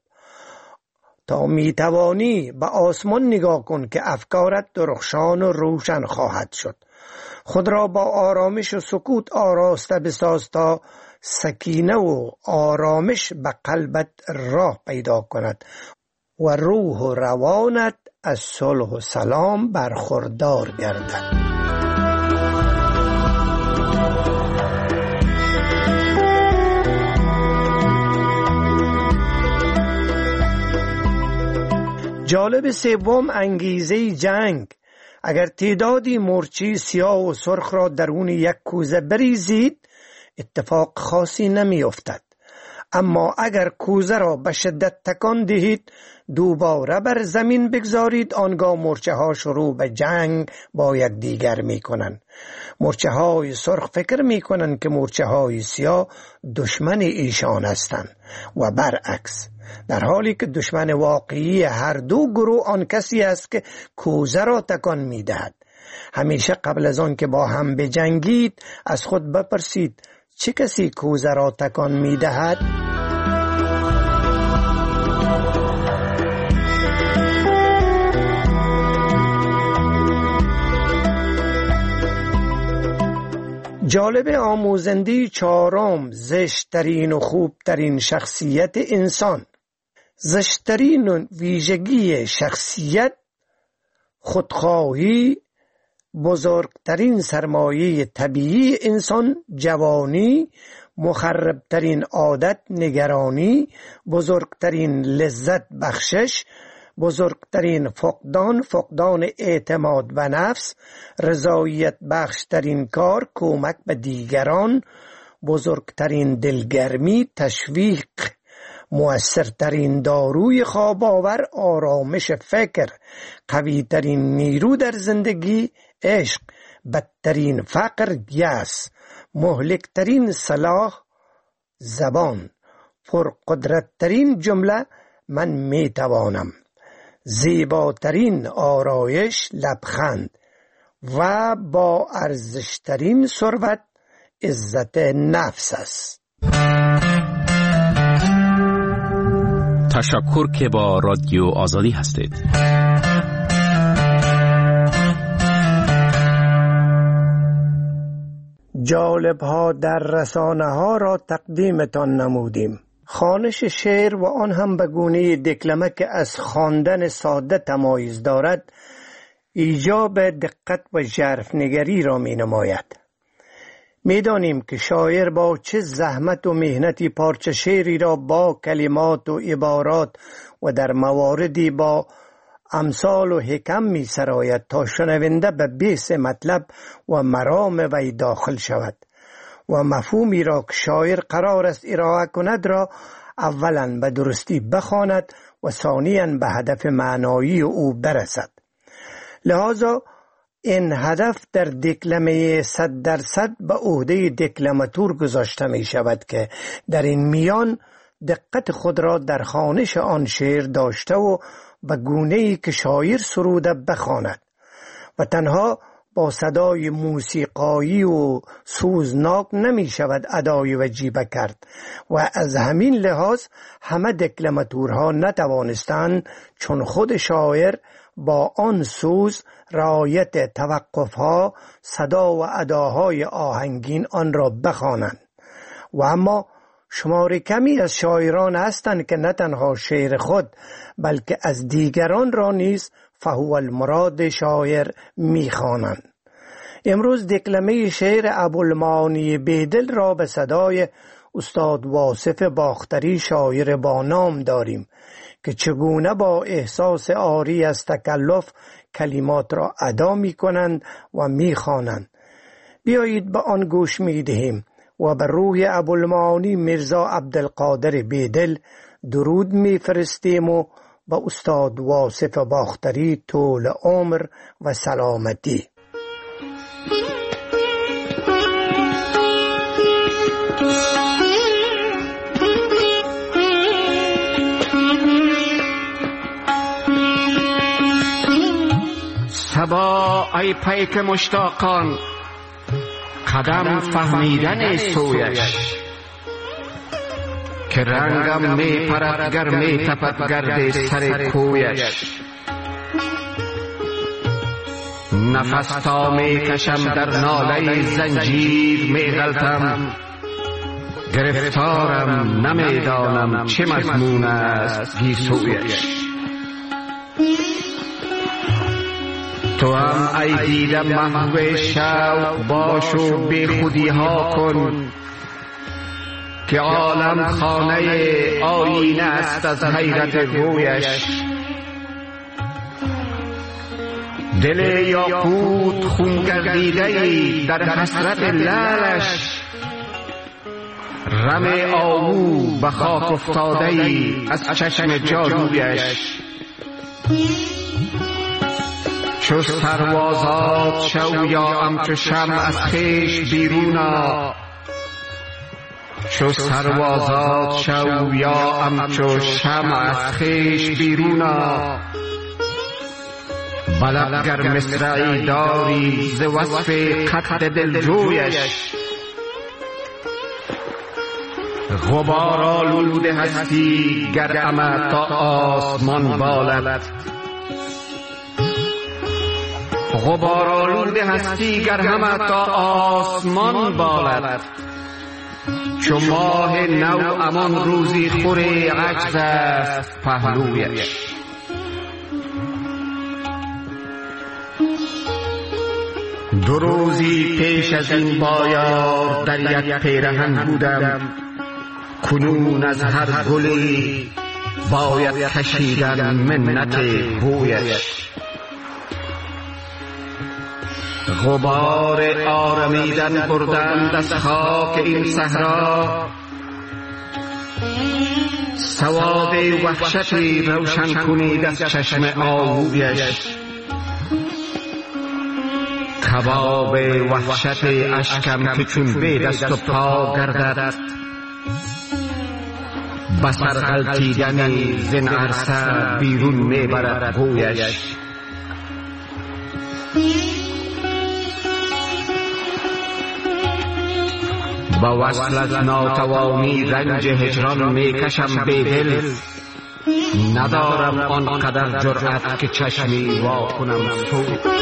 تا می توانی به آسمان نگاه کن که افکارت درخشان و روشن خواهد شد. خود را با آرامش و سکوت آراسته بساز تا سکینه و آرامش به قلبت راه پیدا کند و روح و روانت از صلح و سلام برخوردار گردد. جالب سوم انگیزه جنگ. اگر تعدادی مرچی سیاه و سرخ را درون یک کوزه بریزید اتفاق خاصی نمی افتد. اما اگر کوزه را به شدت تکان دهید دوباره بر زمین بگذارید آنگاه مرچه ها شروع به جنگ با یکدیگر می کنند. مرچه های سرخ فکر می کنند که مرچه های سیاه دشمن ایشان هستند و برعکس، در حالی که دشمن واقعی هر دو گروه آن کسی است که کوزه را تکان می دهد. همیشه قبل از آن که با هم بجنگید از خود بپرسید چه کسی کوزه را تکان می دهد؟ جالب آموزنده چهارم، زشترین و خوبترین شخصیت انسان. زشترین ویژگی شخصیت خودخواهی، بزرگترین سرمایه طبیعی انسان جوانی، مخربترین عادت نگرانی، بزرگترین لذت بخشش، بزرگترین فقدان اعتماد به نفس، رضایت بخشترین کار کمک به دیگران، بزرگترین دلگرمی تشویق، مؤثرترین داروی خواب آور آرامش فکر، قویترین نیرو در زندگی عشق، بدترین فقر یأس، مهلکترین سلاح زبان، پرقدرتترین جمله من میتوانم، زیباترین آرایش لبخند و با ارزشترین ثروت عزت نفس است. تشکر که با رادیو آزادی هستید. جالب ها در رسانه ها را تقدیمتان نمودیم. خوانش شعر و آن هم به گونه دکلمه که از خواندن ساده تمایز دارد ایجاب دقت و ژرف‌نگری را می نماید. می دانیم که شاعر با چه زحمت و مهنتی پارچه شعری را با کلمات و عبارات و در مواردی با امثال و حکم می سراید تا شنونده به بیس مطلب و مرام وی داخل شود و مفهومی را که شاعر قرار است ارائه کند را اولا به درستی بخواند و ثانیاً به هدف معنایی او برسد. لذا این هدف در دکلمه 100% به عهده دکلماتور گذاشته می شود که در این میان دقت خود را در خوانش آن شعر داشته و به گونه‌ای که شاعر سروده بخواند و تنها با صدای موسیقایی و سوزناک نمی شود ادای وجیبه کرد و از همین لحاظ همه دکلماتورها نتوانستند چون خود شاعر با آن سوز رعایت توقفها صدا و اداهای آهنگین آن را بخوانند و اما شمار کمی از شاعران هستند که نه تنها شعر خود بلکه از دیگران را نیز فهو المراد شاعر میخوانند. امروز دکلمه شعر ابوالمعانی بیدل را به صدای استاد واصف باختری شاعر با نام داریم که چگونه با احساس عاری از تکلف کلمات را ادا می کنند و می خوانند. بیایید به آن گوش می دهیم و به روح ابوالمعانی میرزا عبدالقادر بیدل درود می فرستیم و به استاد واصف باختری طول عمر و سلامتی. صبا ای پیک مشتاقان قدم فهمیدن سویش که رنگم می پرد گر می تپد گرد سر کویش نفس تا می کشم در ناله زنجیر می غلطم گرفتارم نمیدانم چه مضمون است گیسویش تو هم ای دیده محو شوق باش و بی خودی ها کن که عالم خانه آینه است از حیرت گویش دل یاقوت خون گردیده در حسرت لالش رم آهو به خاک افتاده از چشم جادویش چو سروازات شو یا همچو شمع از خویش بیرونا چو سروازات شو یا همچو شمع از خویش بیرونا بلب گر مصرعی داری ز وصف قد دلجویش غبار آلوده هستی گر همه تا آسمان بالد غبار آلوده هستی گر همه تا آسمان بالد چو ماه نو امان روزی خوری عجز است پهلویش دو روزی پیش از این بایار در یک پیرهن بودم کنون از هر گلی باید کشیدن منت بویش غبار آرمیدن بردند از خاک این صحرا سواد وحشتی روشن کنید از چشم آهویش کباب وحشت اشکم که چون به دست و پا گردد بسر غلطیدن زن عرصه بیرون میبرد گویش با وصل از ناتوانی رنج هجران میکشم بیدل ندارم آنقدر جرأت که چشمی وا کنم سو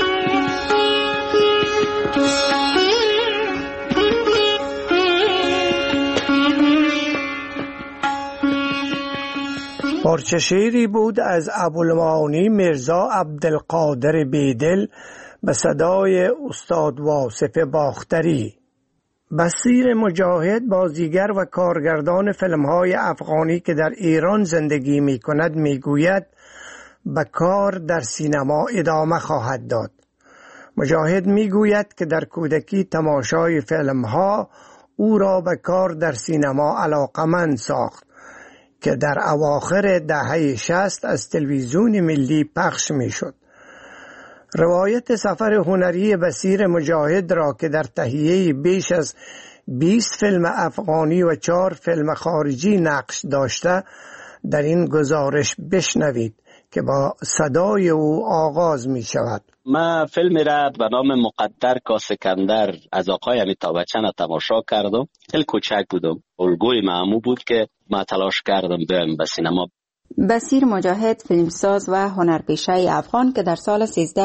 پارچه شعری بود از ابوالمعانی میرزا عبدالقادر بیدل به صدای استاد واصف باختری. بصیر مجاهد بازیگر و کارگردان فیلم‌های افغانی که در ایران زندگی می‌کند می‌گوید به کار در سینما ادامه خواهد داد. مجاهد می‌گوید که در کودکی تماشای فیلم‌ها او را به کار در سینما علاقمند ساخت که در اواخر دهه 60 از تلویزیون ملی پخش می‌شد. روایت سفر هنری بصیر مجاهد را که در تهیه بیش از 20 فیلم افغانی و 4 فیلم خارجی نقش داشته در این گزارش بشنوید که با صدای او آغاز می شود. من فیلمی را به نام مقدر کا سکندر از آقای امیتاب بچن تماشا کردم. خیلی کوچک بودم. الگوی معمول بود که من تلاش کردم بیایم به سینما. بصیر مجاهد فیلمساز و هنرپیشه افغان که در سال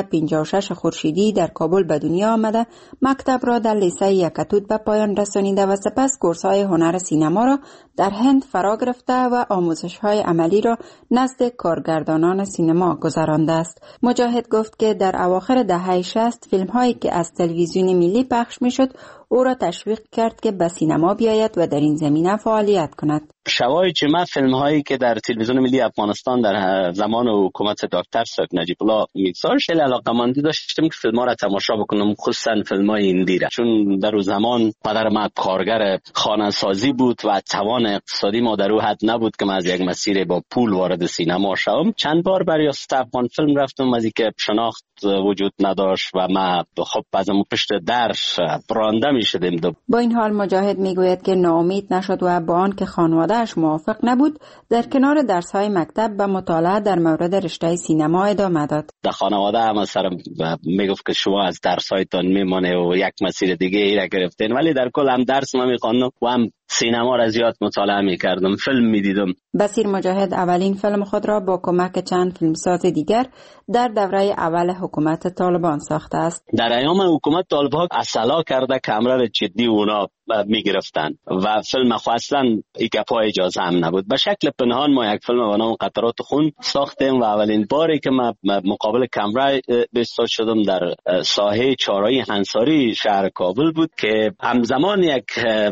1356 خورشیدی در کابل به دنیا آمده، مکتب را در لیسه یکتود به پایان رسانیده و سپس کورس‌های هنر سینما را در هند فرا گرفته و آموزش‌های عملی را نزد کارگردانان سینما گذرانده است. مجاهد گفت که در اواخر دهه 60 فیلم‌هایی که از تلویزیون ملی پخش می‌شد او را تشویق کرد که به سینما بیاید و در این زمینه فعالیت کند. شواهد من فیلم هایی که در تلویزیون ملی افغانستان در زمان حکومت دکتر سید نجیب الله میرزا خیلی علاقه‌مندی داشتم که فیلم ها را تماشا بکنم، خصوصا فیلم های هندی را، چون در اون زمان پدر من کارگر خانه‌سازی بود و توان اقتصادی ما در او حد نبود که من از یک مسیر با پول وارد سینما شوم. چند بار برای افغان فیلم رفتم از اینکه شناخت وجود نداشت و ما خب بعضی پشت در برنده میشدیم. با این حال مجاهد میگوید که ناامید نشد و با آنکه خانواده‌اش موافق نبود در کنار درس‌های مکتب به مطالعه در مورد رشته سینما ادامه داد. در خانواده هم سر میگفت که شما از درس‌هایتان میمانه و یک مسیر دیگه ای را گرفتین، ولی در کل هم درس من میخواندم و هم سینما را زیاد مطالعه میکردم، فیلم میدیدم. بصیر مجاهد اولین فیلم خود را با کمک چند فیلمساز دیگر در دوره اول حکومت طالبان ساخته است. در ایام حکومت طالبان اصلا کرده کامرا جدی اونا میگرفتن و فیلم اصلا ایگپا اجازه هم نبود. به شکل پنهان ما یک فیلم به نام قطرات خون ساختیم و اولین باری که من مقابل کامرا بایستاده شدم در ساحه چهارراه انصاری شهر کابل بود که همزمان یک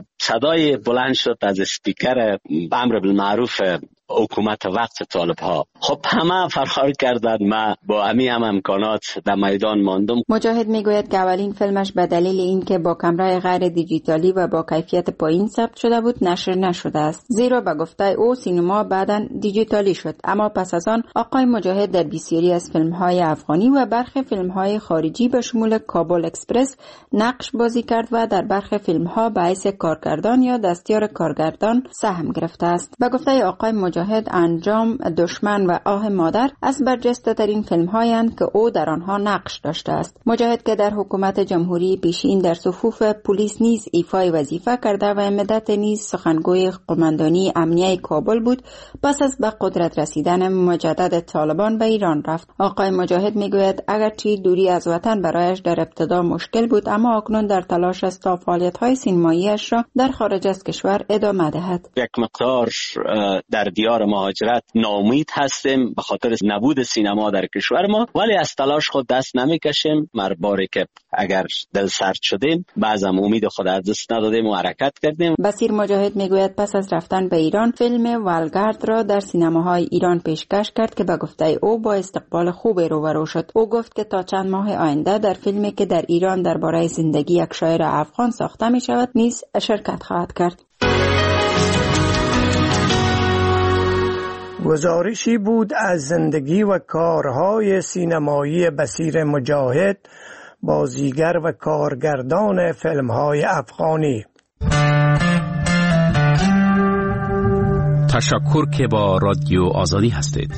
صدای بلند شد از اسپیکر امر بالمعروف حکومت وقت طالب ها. خب همه فرار کردند، ما با هم امکانات در میدان ماندم. مجاهد میگوید که اولین فیلمش به دلیل اینکه با کامرای غیر دیجیتالی و با کیفیت پایین ثبت شده بود نشر نشده است، زیرا به گفته او سینما بعداً دیجیتالی شد. اما پس از آن آقای مجاهد در بسیاری از فیلم‌های افغانی و برخی فیلم‌های خارجی به شمول کابل اکسپرس نقش بازی کرد و در برخی فیلم‌ها به حیث کارگردان یا دستیار کارگردان سهم گرفته است. به گفته آقای مجاهد انجام، دشمن و آه مادر از برجسته ترین فیلم هایند که او در آنها نقش داشته است. مجاهد که در حکومت جمهوری پیشین در صفوف پلیس نیز ایفای وظیفه کرده و مدت نیز سخنگوی قماندانی امنیه کابل بود، پس از به قدرت رسیدن مجدد طالبان به ایران رفت. آقای مجاهد میگوید اگرچه دوری از وطن برایش در ابتدا مشکل بود، اما اکنون در تلاش است تا فعالیت‌های سینمایی‌اش را در خارج از کشور ادامه دهد. یک مقدار در دیار مهاجرت ناامید هستیم به خاطر نبود سینما در کشور ما، ولی از تلاش خود دست نمیکشیم. مرباری که اگر دل سرد شدیم بعضم امید خود از دست ندادیم و حرکت کردیم. بصیر مجاهد میگوید پس از رفتن به ایران فیلم ولگرد را در سینماهای ایران پیشکش کرد که به گفته او با استقبال خوبی روبرو شد. او گفت که تا چند ماه آینده در فیلمی که در ایران درباره زندگی یک شاعر افغان ساخته می شود نیز شرکت خواهد کرد. گزارشی بود از زندگی و کارهای سینمایی بصیر مجاهد، بازیگر و کارگردان فیلم‌های افغانی. تشکر که با رادیو آزادی هستید.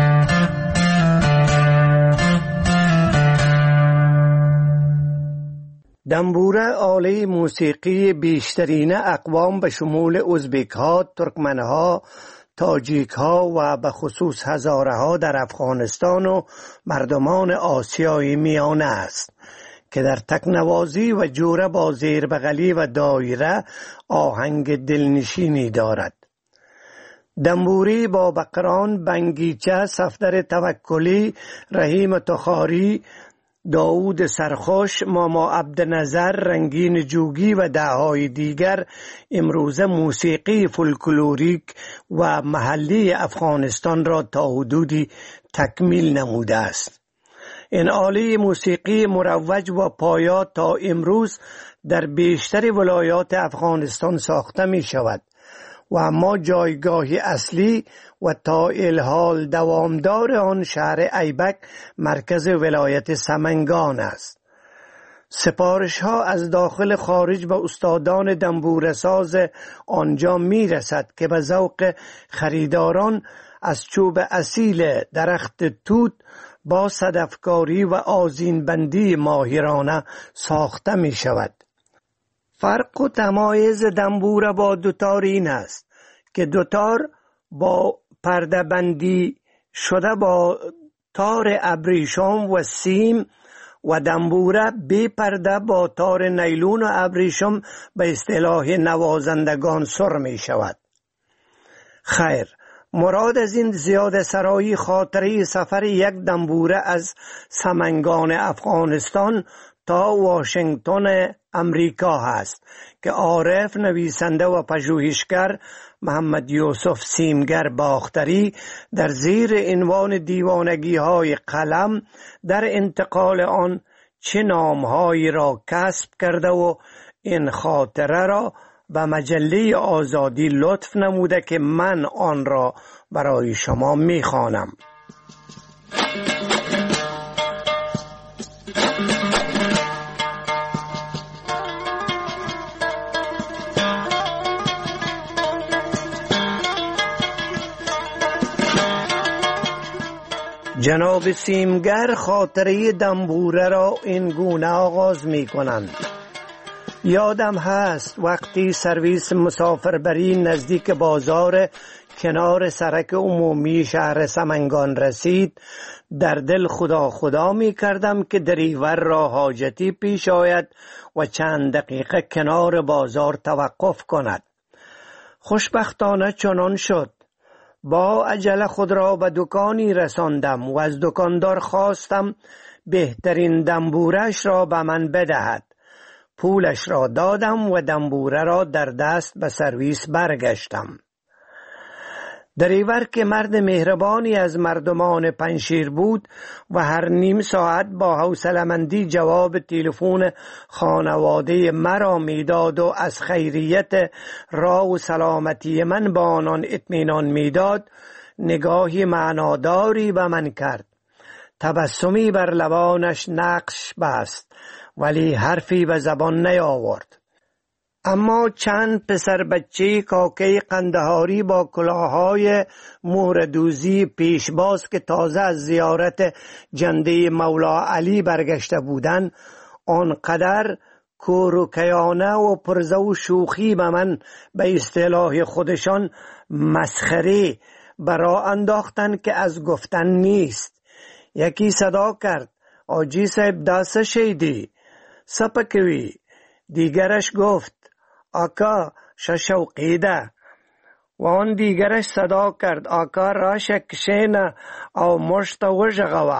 دنبوره آله موسیقی بیشترین اقوام به شمول ازبک‌ها، ترکمن‌ها، تاجیک‌ها و به خصوص هزاره‌ها در افغانستان و مردمان آسیای میانه است که در تکنوازی و جوره با زیربغلی و دایره آهنگ دلنشینی دارد. دنبوری با بقران، بنگیچه، صفدر توکلی، رحیم تخاری، داود سرخوش، ماما عبدنظر، رنگین جوگی و دههای دیگر امروزه موسیقی فولکلوریک و محلی افغانستان را تا حدودی تکمیل نموده است. این آله موسیقی مروج و پایا تا امروز در بیشتر ولایات افغانستان ساخته می شود و اما جایگاه اصلی و تا الحال دوامدار آن شهر ایبک مرکز ولایت سمنگان است. سپارش ها از داخل خارج به استادان دنبوره‌ساز آنجا می رسد که به ذوق خریداران از چوب اصیل درخت توت با صدفکاری و آذینبندی ماهرانه ساخته می شود. فرق و تمایز دنبوره با دوتار این است که دوتار با پرده بندی شده با تار ابریشم و سیم و دنبوره بی پرده با تار نیلون و ابریشم به اصطلاح نوازندگان سر می شود. خیر، مراد از این زیاده سرایی خاطره سفر یک دنبوره از سمنگان افغانستان تا واشنگتن امریکا هست که عارف، نویسنده و پژوهشگر محمد یوسف سیمگر باختری در زیر عنوان دیوانگی های قلم در انتقال آن چه نامهایی را کسب کرده و این خاطره را به مجله آزادی لطف نموده که من آن را برای شما میخوانم. جناب سیمگر خاطره دنبوره را این گونه آغاز می کنند. یادم هست وقتی سرویس مسافربری نزدیک بازار کنار سرک عمومی شهر سمنگان رسید، در دل خدا خدا می کردم که دریور را حاجتی پیش آید و چند دقیقه کنار بازار توقف کند. خوشبختانه چنان شد. با عجله خود را به دکانی رساندم و از دکاندار خواستم بهترین دنبورش را به من بدهد. پولش را دادم و دنبوره را در دست به سرویس برگشتم. دریور که مرد مهربانی از مردمان پنشیر بود و هر نیم ساعت با حوصله‌مندی جواب تلفن خانواده مرا میداد و از خیریت راه و سلامتی من با آنان اطمینان میداد، نگاهی معناداری به من کرد. تبسمی بر لبانش نقش بست ولی حرفی به زبان نیاورد. اما چند پسر بچه کاکه قندهاری با کلاههای مهردوزی پیشباز که تازه از زیارت جنده مولا علی برگشته بودند، آنقدر کوروکیانه و پرزه و شوخی به من به اصطلاح خودشان مسخره برا انداختن که از گفتن نیست. یکی صدا کرد: آجی صاحب داسه شیدی سپکوی. دیگرش گفت: آقا شوقیده. و آن دیگرش صدا کرد: آقا راشه کشینه او مشت وژغوه.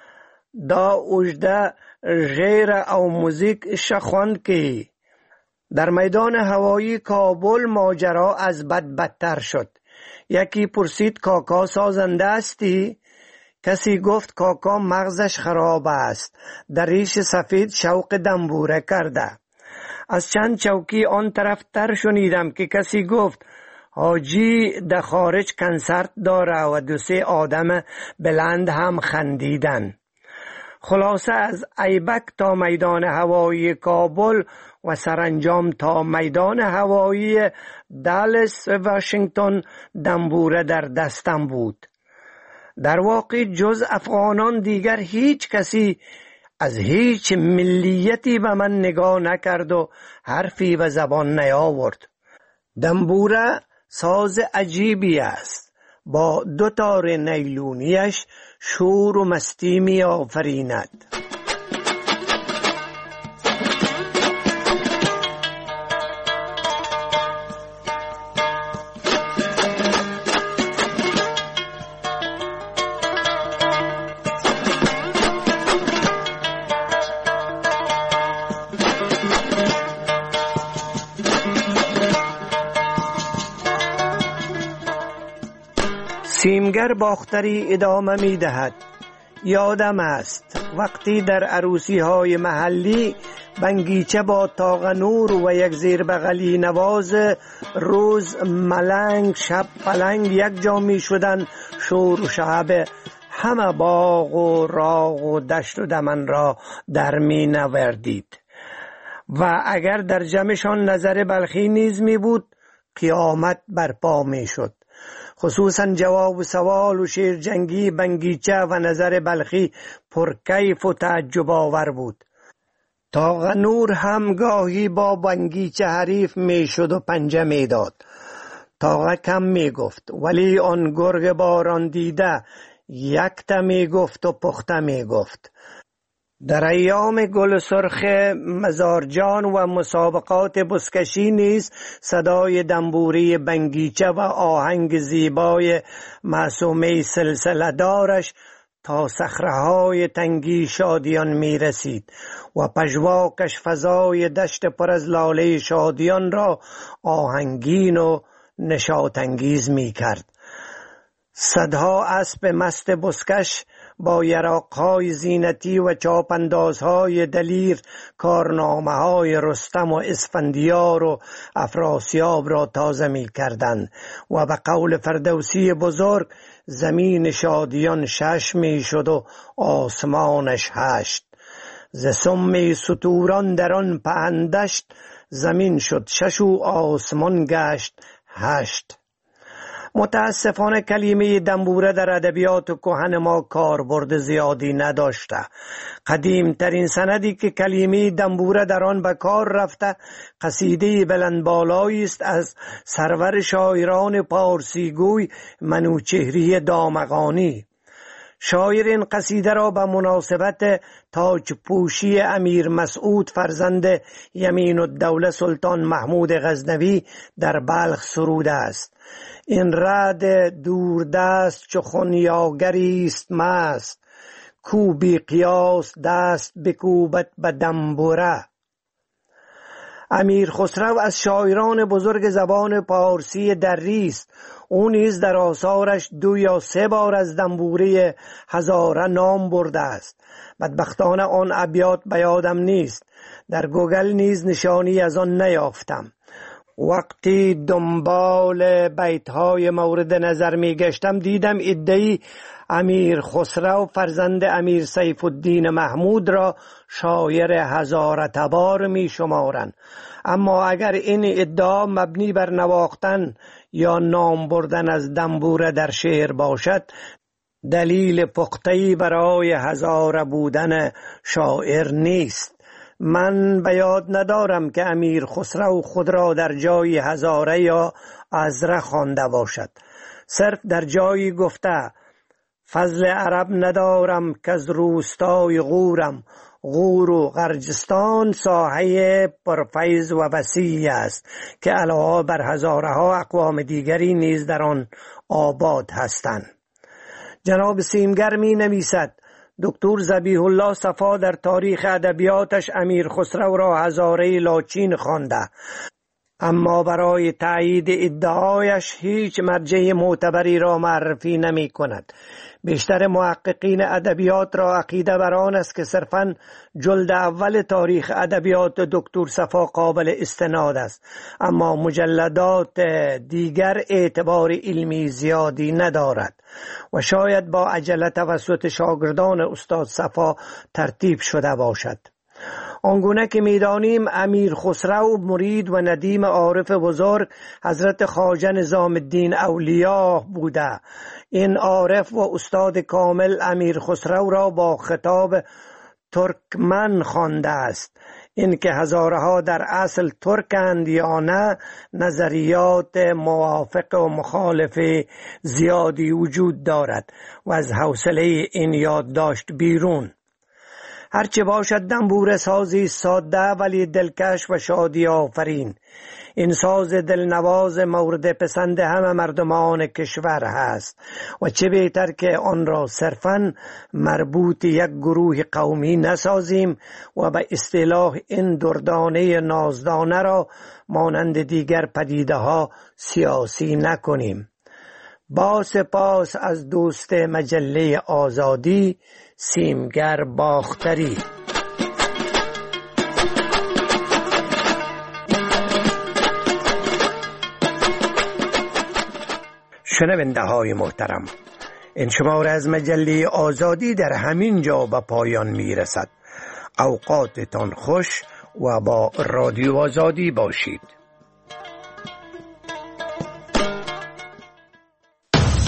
دا اوجده ژیره او موزیک شخوند کی. در میدان هوایی کابل ماجرا از بد بدتر شد. یکی پرسید: کاکا سازنده استی؟ کسی گفت: کاکا مغزش خراب است، در ریش سفید شوق دنبوره کرده. از چند چوکی آن طرف تر شنیدم که کسی گفت: حاجی در خارج کنسرت داره و 2-3 آدم بلند هم خندیدن. خلاصه از ایبک تا میدان هوایی کابل و سرانجام تا میدان هوایی دالاس و واشنگتن دنبوره در دستم بود. در واقع جز افغانان دیگر هیچ کسی از هیچ ملیتی به من نگاه نکرد و حرفی به زبان نیاورد. دنبوره ساز عجیبی است. با 2 تار نیلونیش شور و مستی می آفریند. سیمگر باختری ادامه می دهد: یادم است وقتی در عروسی های محلی بنگیچه با طاق نور و یک زیر بغلی نواز، روز ملنگ شب پلنگ یک جا می شدن شور و شعب، همه باغ و راغ و دشت و دمن را در می نوردید. و اگر در جمعشان نظر بلخی نیز می بود، قیامت برپا می شد. خصوصا جواب و سوال و شعر جنگی بنگیچه و نظر بلخی پرکیف و تعجب آور بود. طاق نور هم گاهی با بنگیچه حریف می شد و پنجه می داد. طاق کم می گفت، ولی آن گرگ باران دیده یکتا می گفت و پخته می گفت. در ایام گل سرخ مزارجان و مسابقات بزکشی نیز صدای دنبوری بنگیچه و آهنگ زیبای معصومه سلسله دارش تا صخره‌های تنگی شادیان می رسید و پژواکش فضای دشت پر از لاله شادیان را آهنگین و نشاط‌انگیز می کرد. صدها اسب مست بزکش با یراق‌های زینتی و چاپاندازهای دلیر کارنامه‌های رستم و اسفندیار و افراسیاب را تازه می کردند و به قول فردوسی بزرگ زمین شادیان شش می شد و آسمانش هشت. ز سم ستوران در آن پهندشت، زمین شد شش و آسمان گشت هشت. متاسفانه کلمه دنبوره در ادبیات کهن ما کاربرد زیادی نداشته. قدیم ترین سندی که کلمه دنبوره در آن به کار رفته قصیده بلندبالایی است از سرور شاعران پارسیگوی منوچهری دامغانی. شاعر این قصیده را به مناسبت تاج پوشی امیر مسعود فرزند یمین الدوله سلطان محمود غزنوی در بلخ سروده است. این رد دوردست چو خونیاگری است مست، کو بی قیاس دست بکوبد به دنبوره. امیر خسرو از شاعران بزرگ زبان پارسی دری است. او نیز در آثارش 2 یا 3 بار از دنبوره هزاره نام برده است. بدبختانه آن ابیات به یادم نیست. در گوگل نیز نشانی از آن نیافتم. وقتی دنبال بیتهای مورد نظر می گشتم دیدم ادعی امیر خسرو فرزند امیر سیف الدین محمود را شاعر هزاره تبار می شمارند. اما اگر این ادعا مبنی بر نواختن یا نام بردن از دنبوره در شعر باشد، دلیل پخته‌ای برای هزاره بودن شاعر نیست. من به یاد ندارم که امیر خسرو خود را در جایی هزاره یا ازره خوانده باشد. صرف در جایی گفته فضل عرب ندارم که از روستای غورم، غور و غرجستان ساحه پرفیض و وسیع است که علاوه بر هزاره ها اقوام دیگری نیز در آن آباد هستند. جناب سیمگر می نویسد دکتر ذبیح الله صفا در تاریخ ادبیاتش امیر خسرو را هزاره لاچین خوانده، اما برای تایید ادعایش هیچ مرجع معتبری را معرفی نمی کند. بیشتر محققین ادبیات را عقیده بر آن است که صرفاً جلد اول تاریخ ادبیات دکتر صفا قابل استناد است، اما مجلدات دیگر اعتبار علمی زیادی ندارد و شاید با عجله توسط شاگردان استاد صفا ترتیب شده باشد. آنگونه که می‌دانیم امیر خسرو مرید و ندیم عارف بزرگ حضرت خواجه نظام الدین اولیاء بوده. این عارف و استاد کامل امیر خسرو را با خطاب ترکمن خوانده است. این که هزاره ها در اصل ترکند یا نه، نظریات موافق و مخالف زیادی وجود دارد و از حوصله این یادداشت بیرون. هرچه باشد دنبوره سازی ساده ولی دلکش و شادی آفرین. این ساز دلنواز مورد پسند همه مردمان کشور هست و چه بهتر که آن را صرفاً مربوط یک گروه قومی نسازیم و به اصطلاح این دردانه نازدانه را مانند دیگر پدیده ها سیاسی نکنیم. با سپاس از دوست مجله آزادی، سیمگر باختری. شنونده های محترم، این شماره از مجله آزادی در همین جا به پایان می رسد. اوقاتتان خوش و با رادیو آزادی باشید.